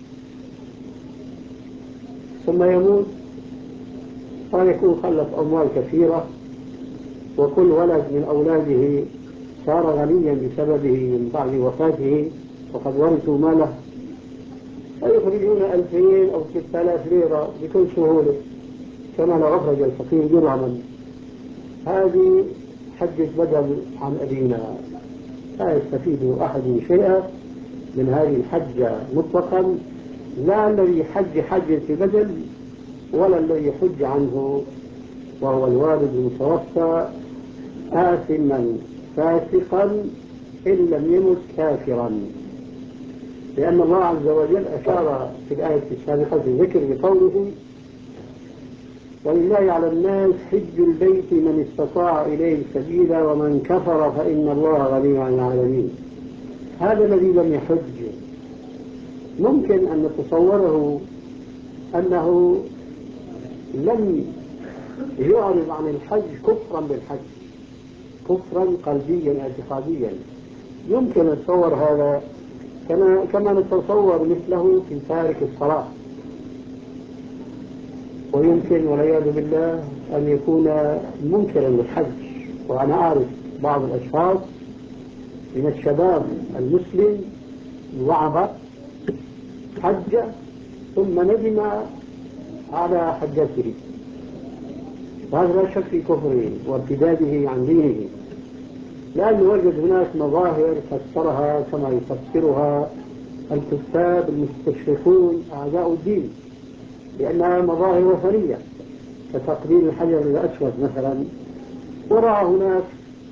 ثم يموت ويكون خلف أموال كثيرة، وكل ولد من أولاده صار غنيا بسببه من بعد وفاته وقد ورثوا ماله، ويخرجون 2000 أو 6000 ليرة بكل سهولة كما لو أخرج الفقير درهما. هذه حجة بدل عن أبينا، لا يستفيد أحد شيئا من هذه الحجة مطلقا، لا الذي حجة بدل ولا الذي يحج عنه وهو الوالد المتوفى آثما فاسقا إن لم يمت كافرا، لأن الله عز وجل أشار في الآية السابقة في ذكر بقوله: ولله على الناس حج البيت من استطاع إليه سبيلا ومن كفر فإن الله غني عن العالمين. هذا الذي لم يحج ممكن أن نتصوره أنه لم يعرض عن الحج كفرا بالحج، كفرا قلبيا اعتقاديا، يمكن نتصور هذا كما نتصور مثله في تارك الصلاة. ويمكن والعياذ بالله أن يكون منكرا للحج. وأنا أعرف بعض الأشخاص من الشباب المسلم وعظ حج ثم ندم على حجته، وهذا لا شك في كفره وارتداده عن دينه، لأنه وجد هناك مظاهر فسرها كما يفسرها الكتاب المستشرقون أعداء الدين لأنها مظاهر وثنية كتقليل الحجر الأسود مثلا، ورأى هناك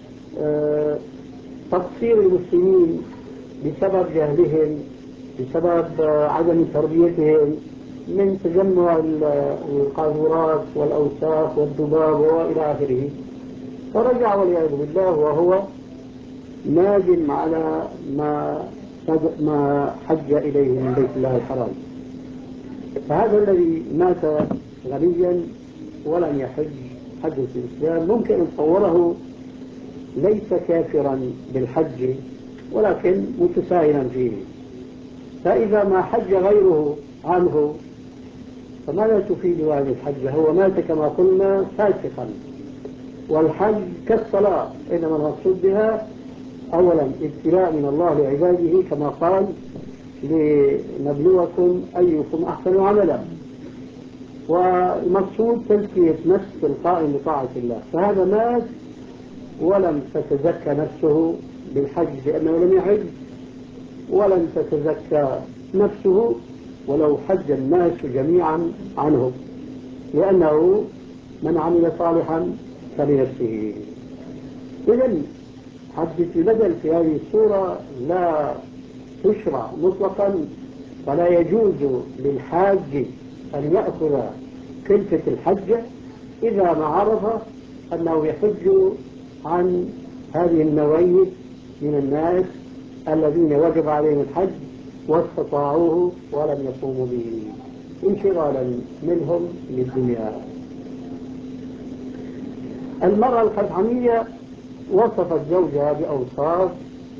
تقصير المسلمين بسبب جهلهم، بسبب عدم تربيتهم، من تجمع القاذورات والأوساخ والذباب وإلى آخره، فرجع والعياذ بالله وهو نادم على ما حج إليه من بيت الله الحرام. فهذا الذي مات غنيا ولم يحج حج الإسلام ممكن أن تصوره ليس كافرا بالحج ولكن متساهلا فيه، فإذا ما حج غيره عنه فماذا تفيد هذه الحجة؟ هو مات كما قلنا فاسقا، والحج كالصلاة إنما المقصود بها أولا ابتلاء من الله لعباده كما قال: لنبلوكم أيكم أحسن عملا، والمقصود تزكية نفس القائم بطاعة الله. فهذا مات ولم تتزكى نفسه بالحج لأنه لم يحج، ولم تتزكى نفسه ولو حج الناس جميعا عنه، لأنه من عمل صالحا فلنفسه. إذن حجة البدل في هذه الصورة لا تشرع مطلقا، ولا يجوز للحاج أن يأخذ كلفة الحج إذا ما عرف أنه يحج عن هذه النوعية من الناس الذين وجب عليهم الحج واستطاعوه ولم يقوموا به انشغالا منهم للدنيا. المرأة الخزعمية وصفت زوجها بأوصاف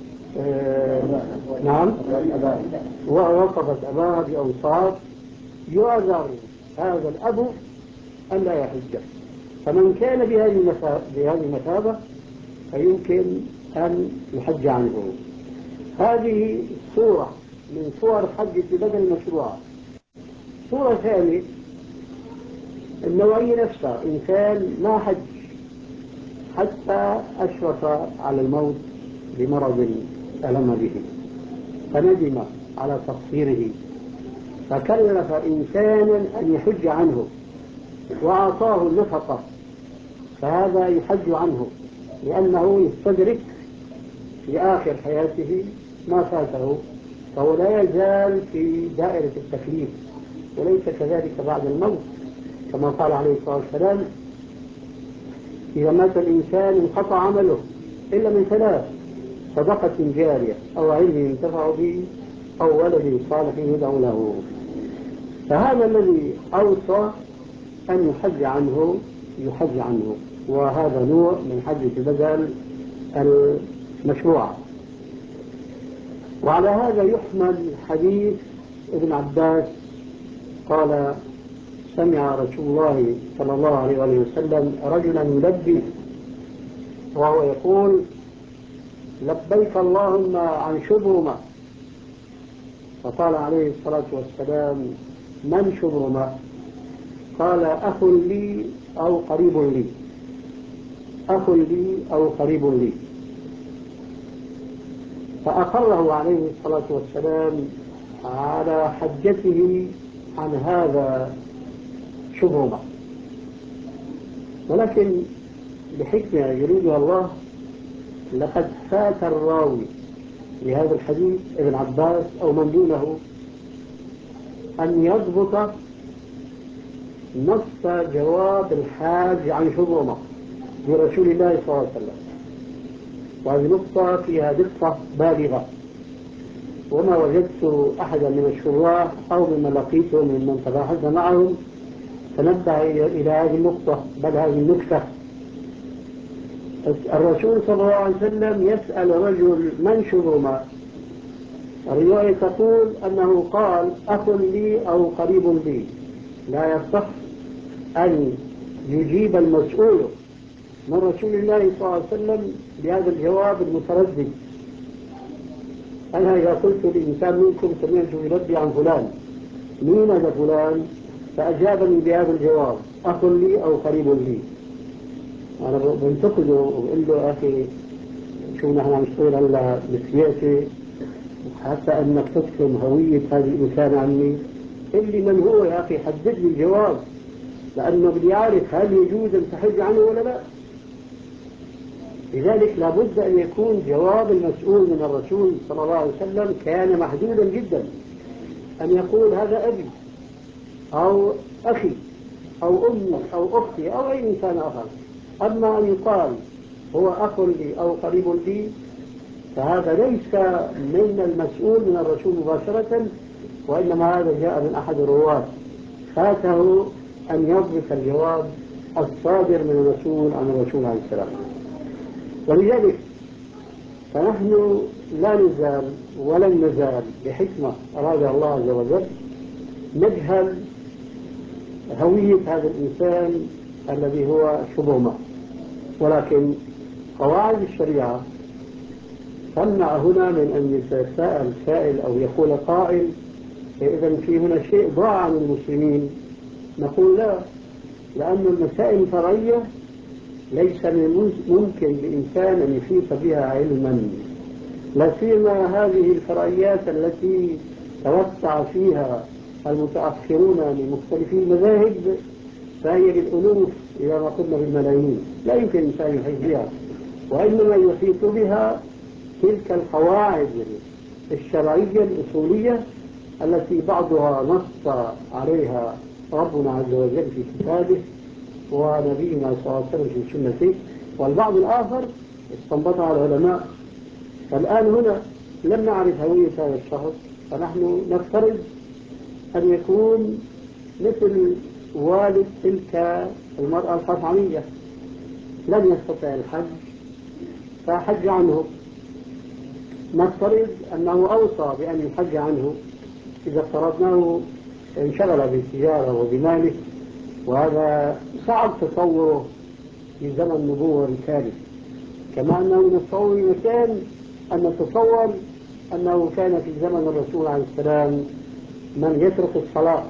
نعم، ووصفت أباها بأوصاف يعذر هذا الأب أن لا يحج، فمن كان بهذه المثابة فيمكن أن يحج عنه. هذه صورة من صور حجة بدل المشروع. صورة ثانية النوعية نفسها، إنسان ما حج حتى أشرف على الموت بمرض ألم به فندم على تقصيره فكلف إنسانا أن يحج عنه وأعطاه النفقة، فهذا يحج عنه لأنه يستدرك في آخر حياته ما فاته، فهو لا يزال في دائرة التكليف، وليس كذلك بعد الموت، كما قال عليه الصلاة والسلام: إذا مات الإنسان انقطع عمله إلا من ثلاث: صدقة جارية، أو علم ينتفع به، أو ولد صالح يدعو له. فهذا الذي أوصى أن يحج عنه يحج عنه، وهذا نوع من حجة البدل المشروعة. وعلى هذا يحمل حديث ابن عباس قال: سمع رسول الله صلى الله عليه وسلم رجلا يلبي وهو يقول: لبيك اللهم عن شبرمة. فقال عليه الصلاة والسلام: من شبرمة؟ قال: أخ لي أو قريب لي، أخ لي أو قريب لي. فأقره عليه الصلاة والسلام على حجته عن هذا شبرمة. ولكن بحكمة يريدها الله، لقد فات الراوي لهذا الحديث ابن عباس أو من دونه أن يضبط نص جواب الحاج عن شبرمة لرسول الله صلى الله عليه وسلم، وهذه نقطة فيها دقة بالغة، وما وجدت أحدا من الشراح أو ممن لقيته ممن تباحث معهم تنبه إلى هذه النقطة، بل هذه النكتة. الرسول صلى الله عليه وسلم يسأل رجل: من شبرمة؟ الرواية تقول أنه قال: أخ لي أو قريب لي. لا يصح أن يجيب المسؤول من رسول الله صلى الله عليه وسلم بهذا الجواب المتردد. أنا إذا قلت لإنسان منكم سمعت يلبي عن فلان، مين هذا فلان؟ فأجابني بهذا الجواب: أخ لي أو قريب لي. أنا بنتقده وبقول له: أخي شو نحن عم نشتغل هلا بالسياسة حتى أنك تكتم هوية هذه الإنسان عني، اللي من هو يا أخي؟ حدد لي الجواب، لأنه بدي أعرف هل يجوز أن تحج عنه ولا لا. لذلك لابد أن يكون جواب المسؤول من الرسول صلى الله عليه وسلم كان محدودا جدا، أن يقول: هذا أبي أو أخي أو أمي أو أختي أو أي إنسان آخر. أما أن يقال هو أخ لي أو قريب لي، فهذا ليس من المسؤول من الرسول مباشرة، وإنما هذا جاء من أحد الرواة، فاته أن يضبط الجواب الصادر من الرسول عن الرسول عليه السلام. ولذلك فنحن لا نزال ولن نزال بحكمة أراد الله عز وجل نجهل هوية هذا الإنسان الذي هو شبرمة، ولكن قواعد الشريعة تمنع هنا من أن يتساءل سائل أو يقول قائل: إذا في هنا شيء ضاع عن المسلمين. نقول: لا، لأن المسائل الفرعية ليس من ممكن لإنسان أن يحيط بها علما، لا سيما هذه الفرعيات التي توسع فيها المتأخرون لمختلفي المذاهب، فهي بالألوف إذا ما قلنا بالملايين، لا يمكن إنسان يحيط بها، وإنما يحيط بها تلك القواعد الشرعية الأصولية التي بعضها نص عليها ربنا عز وجل في كتابه ونبينا صلى الله عليه وسلم في سنته، والبعض الآخر استنبطها العلماء. فالآن هنا لم نعرف هوية هذا الشخص، فنحن نفترض أن يكون مثل والد تلك المرأة الخصعمية، لم يستطع الحج فحج عنه. نفترض أنه أوصى بأن يحج عنه، إذا افترضناه انشغل بالتجارة وبماله، وهذا صعب تصوره في زمن النبوة الثالث. كما أنه من الصور مكان أن نتصور أنه كان في زمن الرسول عليه السلام من يترك الصلاة،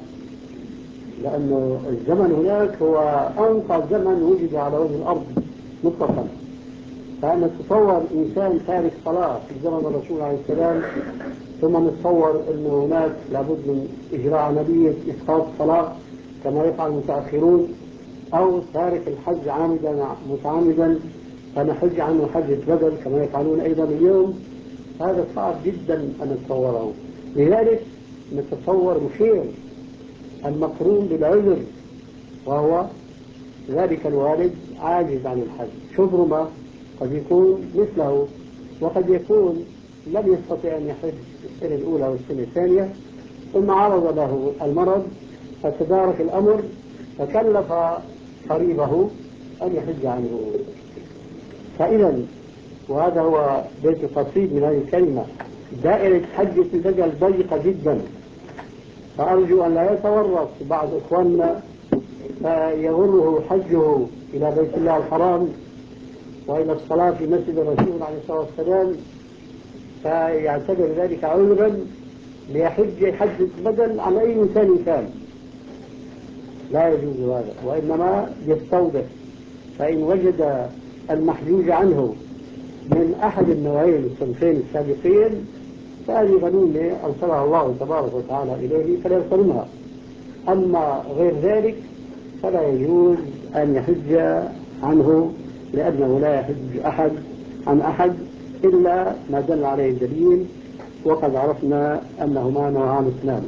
لأن الزمن هناك هو أنقى زمن وجد على وجه الأرض مطلقا. فأن نتصور إنسان تارك صلاة في زمن الرسول عليه السلام، ثم نتصور أن هناك لابد من إجراء عملية إسقاط الصلاة كما يفعل المتأخرون، أو تارك الحج عامدا متعمدا فنحج عنه حجة بدل كما يفعلون أيضا اليوم. هذا صعب جدا أن نتصوره. لذلك نتصور خير المقرون بالعذر، وهو ذلك الوالد عاجز عن الحج. شوف ربما قد يكون مثله، وقد يكون لم يستطع أن يحج السنة الأولى والسنة الثانية، ثم عرض له المرض فتدارك الأمر فكلف قريبه أن يحج عنه. فإذا وهذا هو بيت القصيد من هذه الكلمة، دائرة حجة البدل ضيقة جدا، فأرجو أن لا يتورط بعض إخواننا فيغره حجه إلى بيت الله الحرام وإلى الصلاة في مسجد الرسول عليه الصلاة والسلام فيعتبر ذلك عذرا ليحج حجة بدل على أي إنسان كان. لا يجوز هذا، وإنما يستوضح، فإن وجد المحجوج عنه من أحد النوعين الصنفين السابقين فهذه غنيمة أرسلها الله تبارك وتعالى إليه فليغتنمها. أما غير ذلك فلا يجوز أن يحج عنه، لأنه لا يحج أحد عن أحد إلا ما دل عليه الدليل، وقد عرفنا أنهما نوعان اثنان.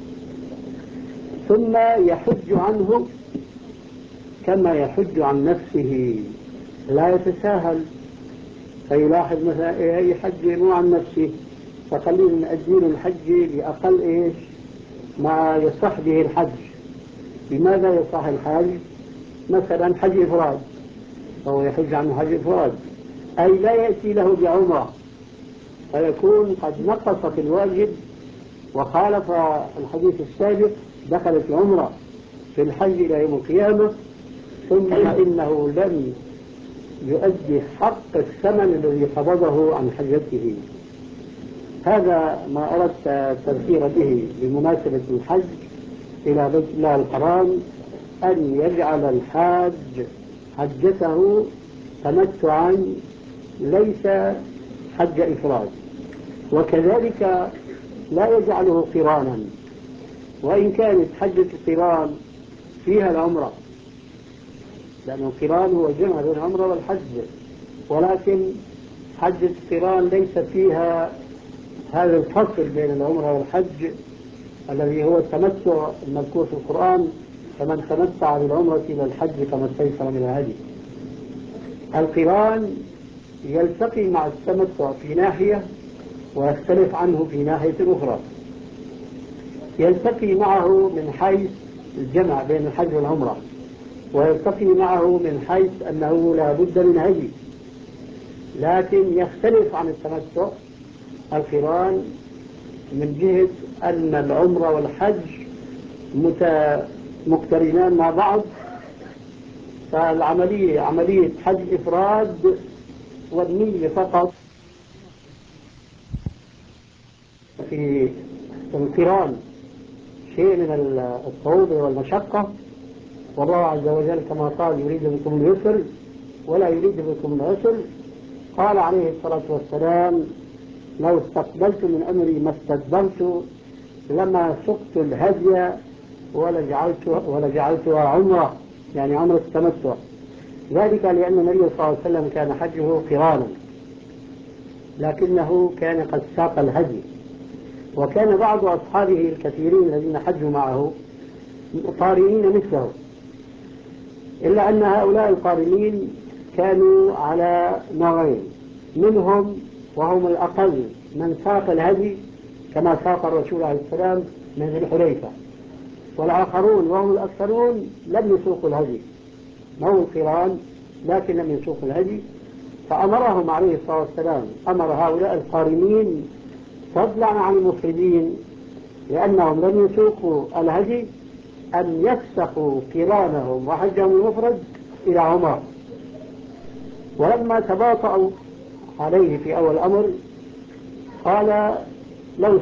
ثم يحج عنه كما يحج عن نفسه، لا يتساهل فيلاحظ مثلا أي حج مو عن نفسه فخلينا نأجل الحج لأقل ما يصح به الحج. لماذا يصح الحج؟ مثلا حج إفراد، فهو يحج عنه حج إفراد، أي لا يأتي له بعمرة فيكون قد نقص في الواجب وخالف الحديث السابق، دخلت العمرة في الحج إلى يوم القيامة، ثم إنه لم يؤدي حق الثمن الذي قبضه عن حجته. هذا ما أردت التذكير به بمناسبة الحج إلى بيت الله الحرام، أن يجعل الحاج حجته تمتعا ليس حج إفراد، وكذلك لا يجعله قرانا، وإن كانت حجة القران فيها العمرة، لأن القران هو جمع بين العمرة والحج، ولكن حجة القران ليس فيها هذا الفصل بين العمرة والحج الذي هو التمتع المذكور في القرآن، فمن تمتع بالعمرة إلى الحج فما استيسر من الهدي. القران يلتقي مع التمتع في ناحية ويختلف عنه في ناحية أخرى. يلتقي معه من حيث الجمع بين الحج والعمرة، ويلتقي معه من حيث أنه لا بد من هدي، لكن يختلف عن التمتع القران من جهة أن العمرة والحج مقترنان مع بعض، فالعملية عملية حج إفراد والنية فقط. في القران شيء من الصعوبة والمشقة، والله عز وجل كما قال يريد بكم اليسر ولا يريد بكم العسر. قال عليه الصلاة والسلام لو استقبلت من أمري ما استدبرت لما سقت الهدي ولجعلتها عمرة، يعني عمرة التمتع. ذلك لأن النبي صلى الله عليه وسلم كان حجه قرانا، لكنه كان قد ساق الهدي، وكان بعض أصحابه الكثيرين الذين حجوا معه قارنين مثله، إلا أن هؤلاء القارنين كانوا على نوعين، منهم وهم الأقل من ساق الهدي كما ساق الرسول عليه السلام من ذي الحليفة، والآخرون وهم الأكثرون لم يسوقوا الهدي، مو القران لكن لم يسوقوا الهدي. فأمرهم عليه الصلاة والسلام، أمر هؤلاء القارنين فضلا عن المفردين لأنهم لم يسوقوا الهدي أن يفسخوا قرانهم وحجهم المفرد إلى عمرة. ولما تباطؤوا عليه في أول الأمر قال لو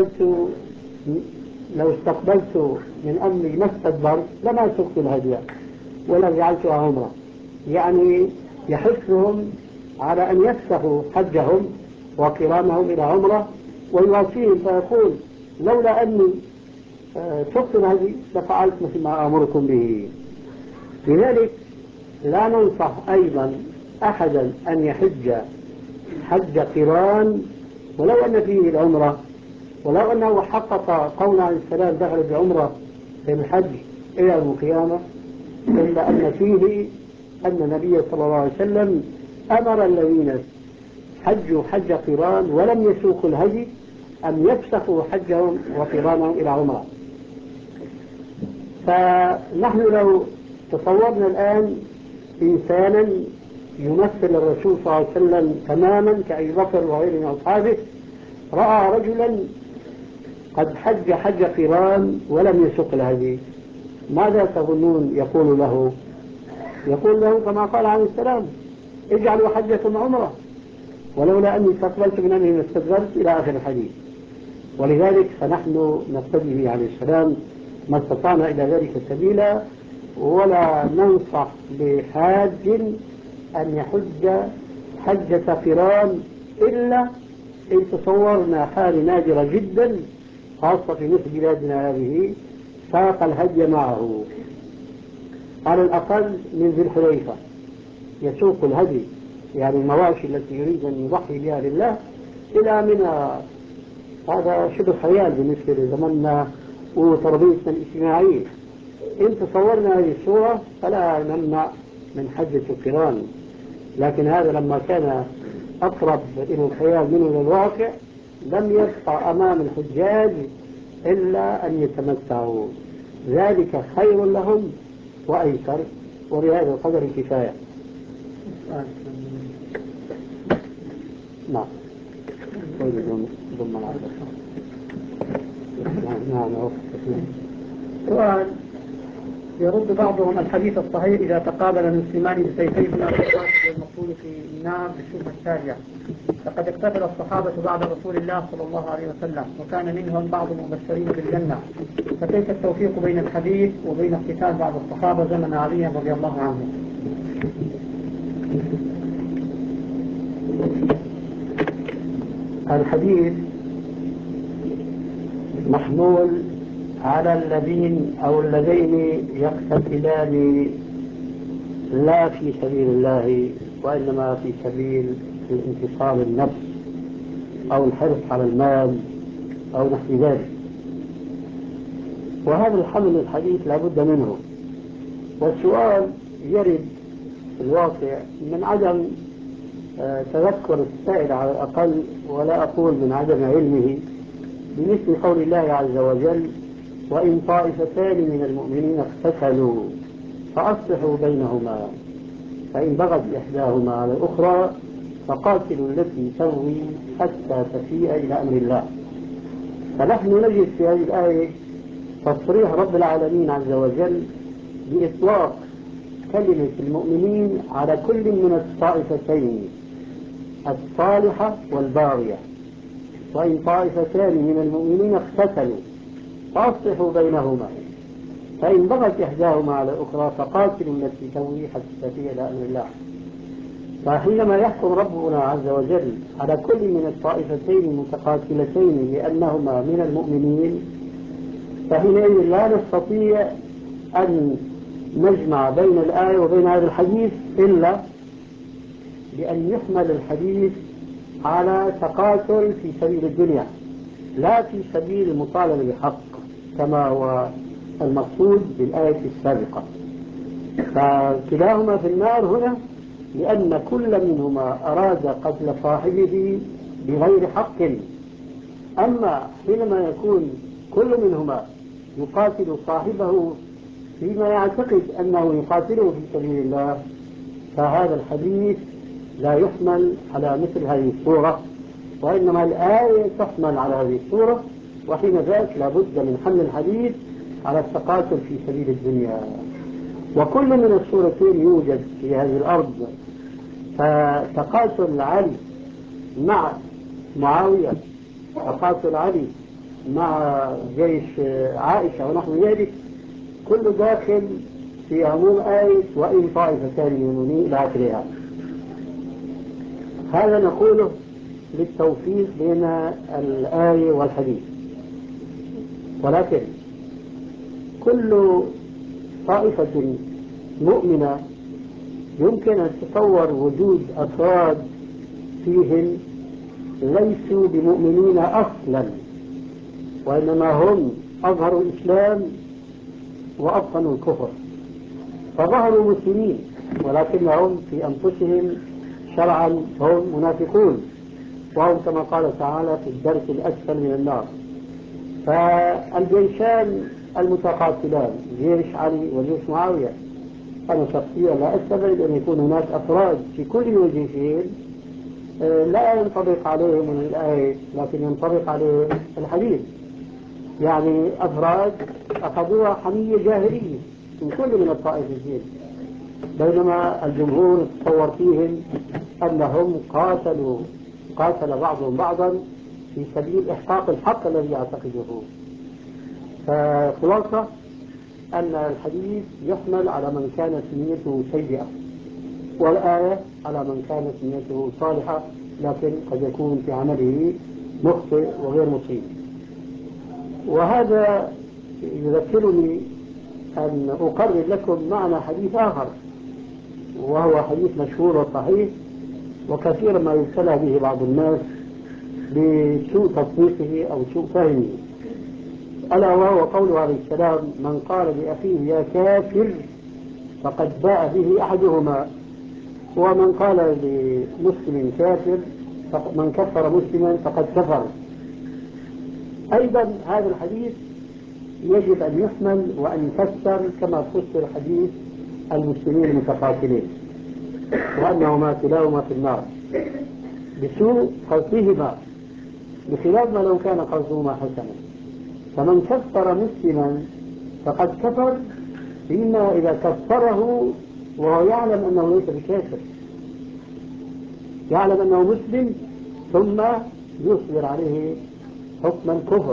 استقبلت من أمري ما استدبرت لما سقت الهدي ولا جعلتها عمرة، يعني يحثهم على أن يفسخوا حجهم وقرانهم إلى عمرة، ويواسيهم فيقول لولا أني سقت الهدي لفعلت مثل ما أمركم به. لذلك لا ننصح أيضا أحدا أن يحج حج قران ولو أن فيه العمرة، ولو أنه حقق قول عليه السلام دخل بعمرة في الحج إلى يوم القيامة، إلا أن فيه أن النبي صلى الله عليه وسلم أمر الذين حجوا حج قران ولم يسوقوا الهدي أن يفسخوا حجهم وقرانهم إلى عمرة. فنحن لو تصورنا الآن إنسانا يمثل الرسول صلى الله عليه وسلم تماما كأبي بكر وغيره من أصحابه، رأى رجلا قد حج قران ولم يسوق الهدي، ماذا تظنون يقول له؟ يقول له كما قال عليه السلام: اجعلوا حجكم عمرة، ولولا أني استقبلت من أمري ما استدبرت، إلى آخر الحديث. ولذلك فنحن نقتدي به عليه السلام ما استطعنا إلى ذلك سبيلا، ولا ننصح لحاج أن يحج حجة قران إلا إن تصورنا حال نادرة جدا، خاصة في مثل بلادنا هذه، ساق الهدي معه على الأقل من ذي الحليفة، يسوق الهدي يعني المواشي التي يريد أن يضحي بها لله إلى منى. هذا شبه خيال بالنسبة لزمننا وتربيتنا الاجتماعية. إن تصورنا هذه الصورة فلا نمنع من حجة القران، لكن هذا لما كان أقرب إلى الخيال منه للواقع لم يبقى أمام الحجاج إلا أن يتمتعوا، ذلك خير لهم وأيسر، ولهذا القدر كفاية. نعم. سؤال: يرد بعضهم الحديث الصحيح إذا تقابل المسلمان بسيفيهما المقصود في النار بالشبهة التالية: فقد اقتتل الصحابة بعد رسول الله صلى الله عليه وسلم، وكان منهم بعض المبشرين بالجنة، فكيف التوفيق بين الحديث وبين اقتتال بعض الصحابة زمن علي رضي الله عنه؟ الحديث محمول على الذين أو اللذين يقتتلان لا في سبيل الله، وإنما في سبيل انتصار النفس أو الحرص على المال أو نحو ذلك. وهذا الحمل الحديث لابد منه. والسؤال يرد في الواقع من عدم تذكر السائل على الأقل، ولا أقول من عدم علمه، بمثل قول الله عز وجل: وإن طائفتان من المؤمنين اقتتلوا فأصلحوا بينهما فإن بغت إحداهما على الأخرى فقاتلوا التي تبغي حتى تفيء إلى أمر الله. فنحن نجد في هذه الآية تصريح رب العالمين عز وجل بإطلاق كلمة المؤمنين على كل من الطائفتين الصالحة والباغية. وإن طائفتان من المؤمنين اقتتلوا فأصلحوا بينهما فإن بغت إحداهما على الأخرى فقاتلوا التي تبغي حتى تفيء إلى أمر الله. فحينما يحكم ربنا عز وجل على كل من الطائفتين المتقاتلتين لأنهما من المؤمنين، فحينئذ لا نستطيع أن نجمع بين الآية وبين هذا الحديث إلا بأن يحمل الحديث على تقاتل في سبيل الدنيا لا في سبيل المطالبة بحق كما هو المقصود بالآية السابقة. فكلاهما في النار هنا لأن كل منهما أراد قتل صاحبه بغير حق. أما حينما يكون كل منهما يقاتل صاحبه فيما يعتقد أنه يقاتله في سبيل الله، فهذا الحديث لا يحمل على مثل هذه الصورة، وإنما الآية تحمل على هذه الصورة، وحين ذاك لابد من حمل الحديث على التقاتل في سبيل الدنيا. وكل من الصورتين يوجد في هذه الأرض، فتقاتل علي مع معاوية، تقاتل علي مع جيش عائشة ونحو ذلك، كل داخل في عموم آية وإن طائفتان من المؤمنين إلى آخرها. هذا نقوله للتوفيق بين الآية والحديث. ولكن كل طائفة مؤمنة يمكن أن تتصور وجود أفراد فيهم ليسوا بمؤمنين أصلا، وإنما هم أظهروا الإسلام وأبطنوا الكفر، فظهروا مسلمين ولكنهم في أنفسهم شرعا هم منافقون، وهم كما قال تعالى في الدرك الأسفل من النار. فالجيشان المتقاتلان جيش علي وجيش معاوية، أنا شخصيا لا أستبعد أن يكون هناك أفراد في كل الجيشين لا ينطبق عليهم الآية لكن ينطبق عليهم الحديث، يعني أفراد أخذوها حمية جاهلية من كل من الطائفتين، بينما الجمهور تصور فيهم أنهم قاتل بعضهم بعضا في سبيل إحقاق الحق الذي يعتقده. فخلاصة أن الحديث يحمل على من كانت نيته سيئة، والآية على من كانت نيته صالحة، لكن قد يكون في عمله مخطئ وغير مصيب. وهذا يذكرني أن أقرر لكم معنى حديث آخر، وهو حديث مشهور وصحيح وكثيرا ما يبتلى به بعض الناس بسوء تطبيقه أو سوء فهمه، ألا وهو قوله عليه السلام: من قال لأخيه يا كافر فقد باء به أحدهما، ومن قال لمسلم كافر من كفر مسلما فقد كفر. أيضا هذا الحديث يجب أن يحمل وأن يفسر كما فسر حديث المسلمين المتقاتلين، وأنهما كلاهما في النار بسوء قصدهما، بخلاف ما لو كان قصدهما حسنا. فمن كفر مسلما فقد كفر، فيما إذا كفره وهو يعلم أنه ليس بكافر، يعلم أنه مسلم ثم يصدر عليه حكم الكفر،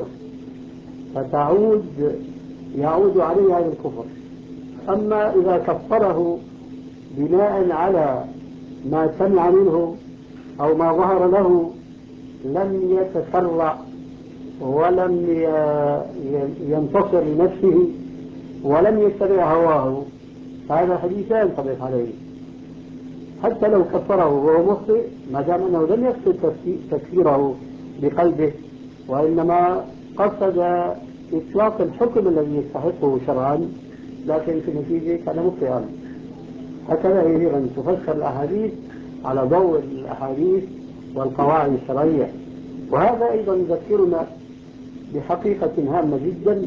يعود عليه هذا الكفر. أما إذا كفره بناء على ما سمع منه أو ما ظهر له لم يتسرع ولم ينتصر لنفسه ولم يتبع هواه، فهذا الحديث لا ينطبق عليه حتى لو كفره وهو مخطئ، ما دام أنه لم يقصد تكفيره بقلبه، وإنما قصد إطلاق الحكم الذي يستحقه شرعا، لكن في النتيجة كان مخطئا. هكذا يجب أن تفسر الأحاديث على ضوء الأحاديث والقواعد الشرعية. وهذا أيضا يذكرنا بحقيقة هامة جدا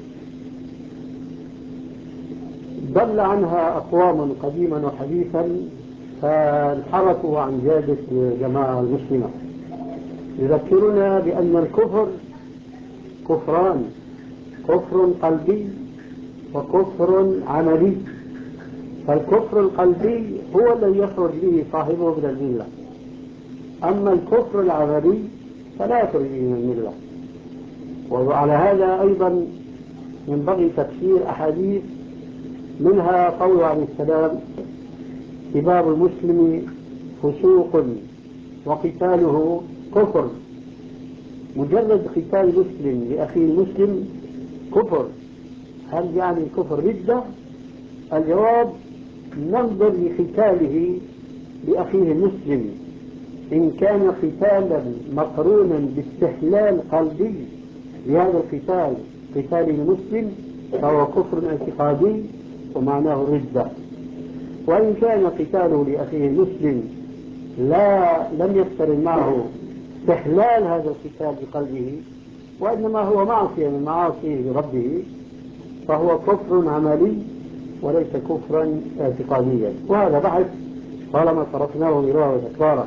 ضل عنها أقوام قديما وحديثا فانحرفوا عن جادة الجماعة المسلمة. يذكرنا بأن الكفر كفران: كفر قلبي وكفر عملي. فالكفر القلبي هو الذي يخرج به صاحبه من الملة، أما الكفر العملي فلا يخرج به من الملة. وعلى هذا أيضا ينبغي تفسير أحاديث، منها قوله عليه السلام: سباب المسلم فسوق وقتاله كفر. مجرد قتال مسلم لأخيه المسلم كفر. هل يعني الكفر ردة؟ الجواب: ننظر لقتاله لأخيه المسلم، إن كان قتالا مقرونا باستحلال قلبي لهذا القتال، قتال المسلم، فهو كفر اعتقادي ومعناه ردة. وإن كان قتاله لأخيه المسلم لم يقترن معه استحلال هذا القتال بقلبه، وإنما هو معصية من معاصي ربه، فهو كفر عملي وليس كفرا اعتقاديا. وهذا بحث طالما تركناه مرارا وتكرارا.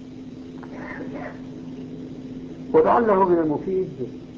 ولعله من المفيد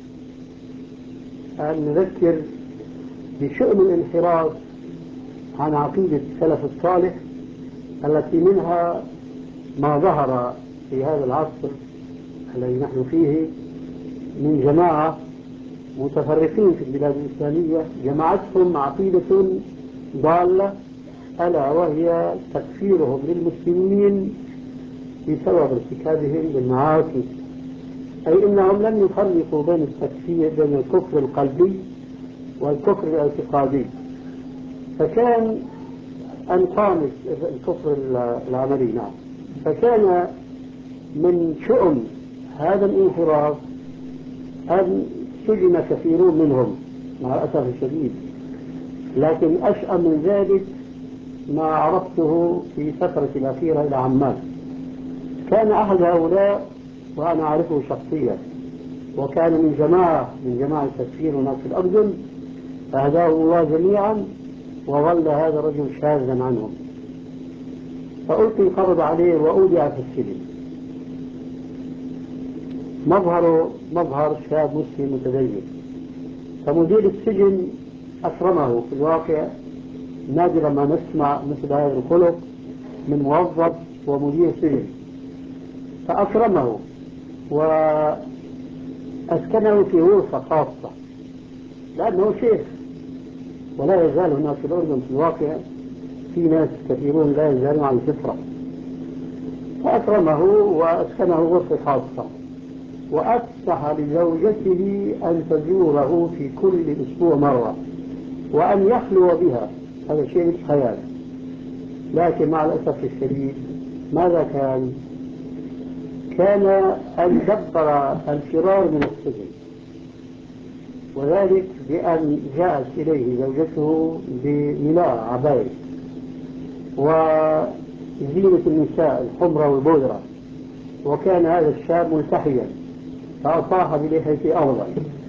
أن نذكر بشؤم الانحراف عن عقيدة السلف الصالح، التي منها ما ظهر في هذا العصر الذي نحن فيه من جماعة متفرقين في البلاد الإسلامية جمعتهم عقيدة ضالة، ألا وهي تكفيرهم للمسلمين بسبب ارتكابهم للمعاصي. أي إنهم لم يفرقوا بين التكفير بين الكفر القلبي والكفر الاعتقادي. فكان أن قام الكفر العملي. نعم. فكان من شؤم هذا الانحراف أن سجن كثيرون منهم مع الأسف الشديد، لكن أشأم من ذلك ما عرفته في الفترة الأخيرة إلى عمان. كان أحد هؤلاء وأنا أعرفه شخصيا، وكان من جماعة تكفير الناس في الأردن، فهداه الله جميعا، وظل هذا الرجل شاذا عنهم، فألقي القبض عليه وأودع في السجن. مظهر شاب مسلم متدين، فمدير السجن أكرمه. في الواقع نادرا ما نسمع مثل هذا الخلق من موظف ومدير سجن، فأكرمه وأسكنه في غرفة خاصة لأنه شيخ، ولا يزال هناك في الأردن في الواقع في ناس كثيرون لا يزالون عن الفطرة. فأكرمه وأسكنه غرفة خاصة، وأفتح لزوجته أن تزوره في كل أسبوع مرة وأن يخلو بها. هذا شيء مش خيال، لكن مع الأسف الشديد ماذا كان أن دبر الفرار من السجن، وذلك بأن جاءت إليه زوجته بملاء عباية وزينة النساء الحمرة والبودرة، وكان هذا الشاب ملتحيا فأطاح بلحيته أوضح.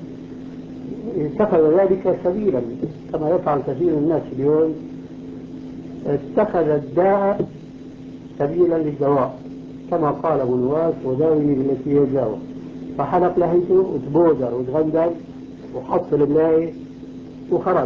اتخذ ذلك سبيلا كما يفعل كثير من الناس اليوم، اتخذ الداء سبيلا للدواء، كما قال ابو نواس وداوي بالتي يجاوب، فحلق لحيته وتبودر وتغندر وحط الملاية وخرج،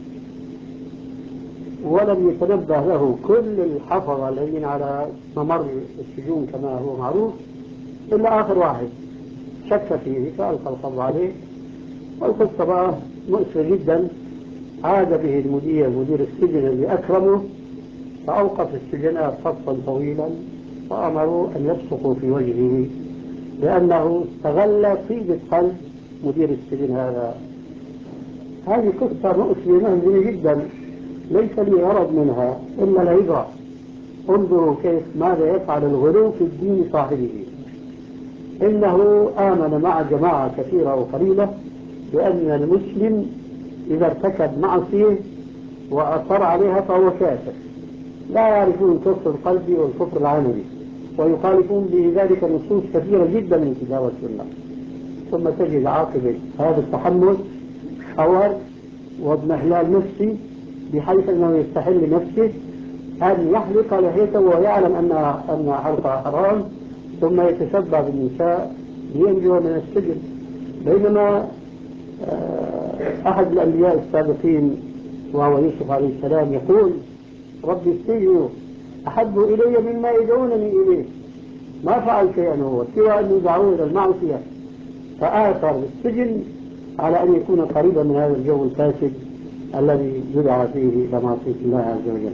ولم يتنبه له كل الحفظة الذين على ممر السجون كما هو معروف إلا آخر واحد شك فيه فألقى القبض عليه. والقصة بقى مؤسفة جدا. عاد به مدير السجن اللي أكرمه، فأوقف السجناء صفا طويلا وأمروا أن يبصقوا في وجهه لأنه استغل طيبة قلب مدير السجن هذا. هذه قصة مؤسفة مهزلة جدا، ليس لي غرض منها إلا العبرة. انظروا كيف ماذا يفعل الغلو في الدين صاحبه. إنه آمن مع جماعة كثيرة وقليلة بأن المسلم إذا ارتكب معصية وأصر عليها فهو كافر، لا يعرفون الكفر القلبي والكفر العملي، ويخالفون بذلك نصوص كثيرة جدا من الكتاب والسنة. ثم تجد عاقبة هذا التحمل حوار واضمحلال نفسي، بحيث أنه يستحل لنفسه أن يحلق لحيته ويعلم أن حلقها حرام، ثم يتشبع بالنساء لينجو من السجن. بينما أحد الأنبياء السابقين وهو يوسف عليه السلام يقول: رب السجن أحب إلي مما يدعونني إليه. ما فعل شيئا هو سوى أن يدعوه إلى المعصية، فآثر السجن على أن يكون قريبا من هذا الجو الفاسد الذي يدعى فيه إلى معصية الله عز وجل.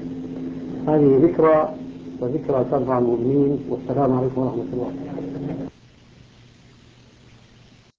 هذه ذكرى وذكرى تنفع المؤمنين. والسلام عليكم ورحمة الله.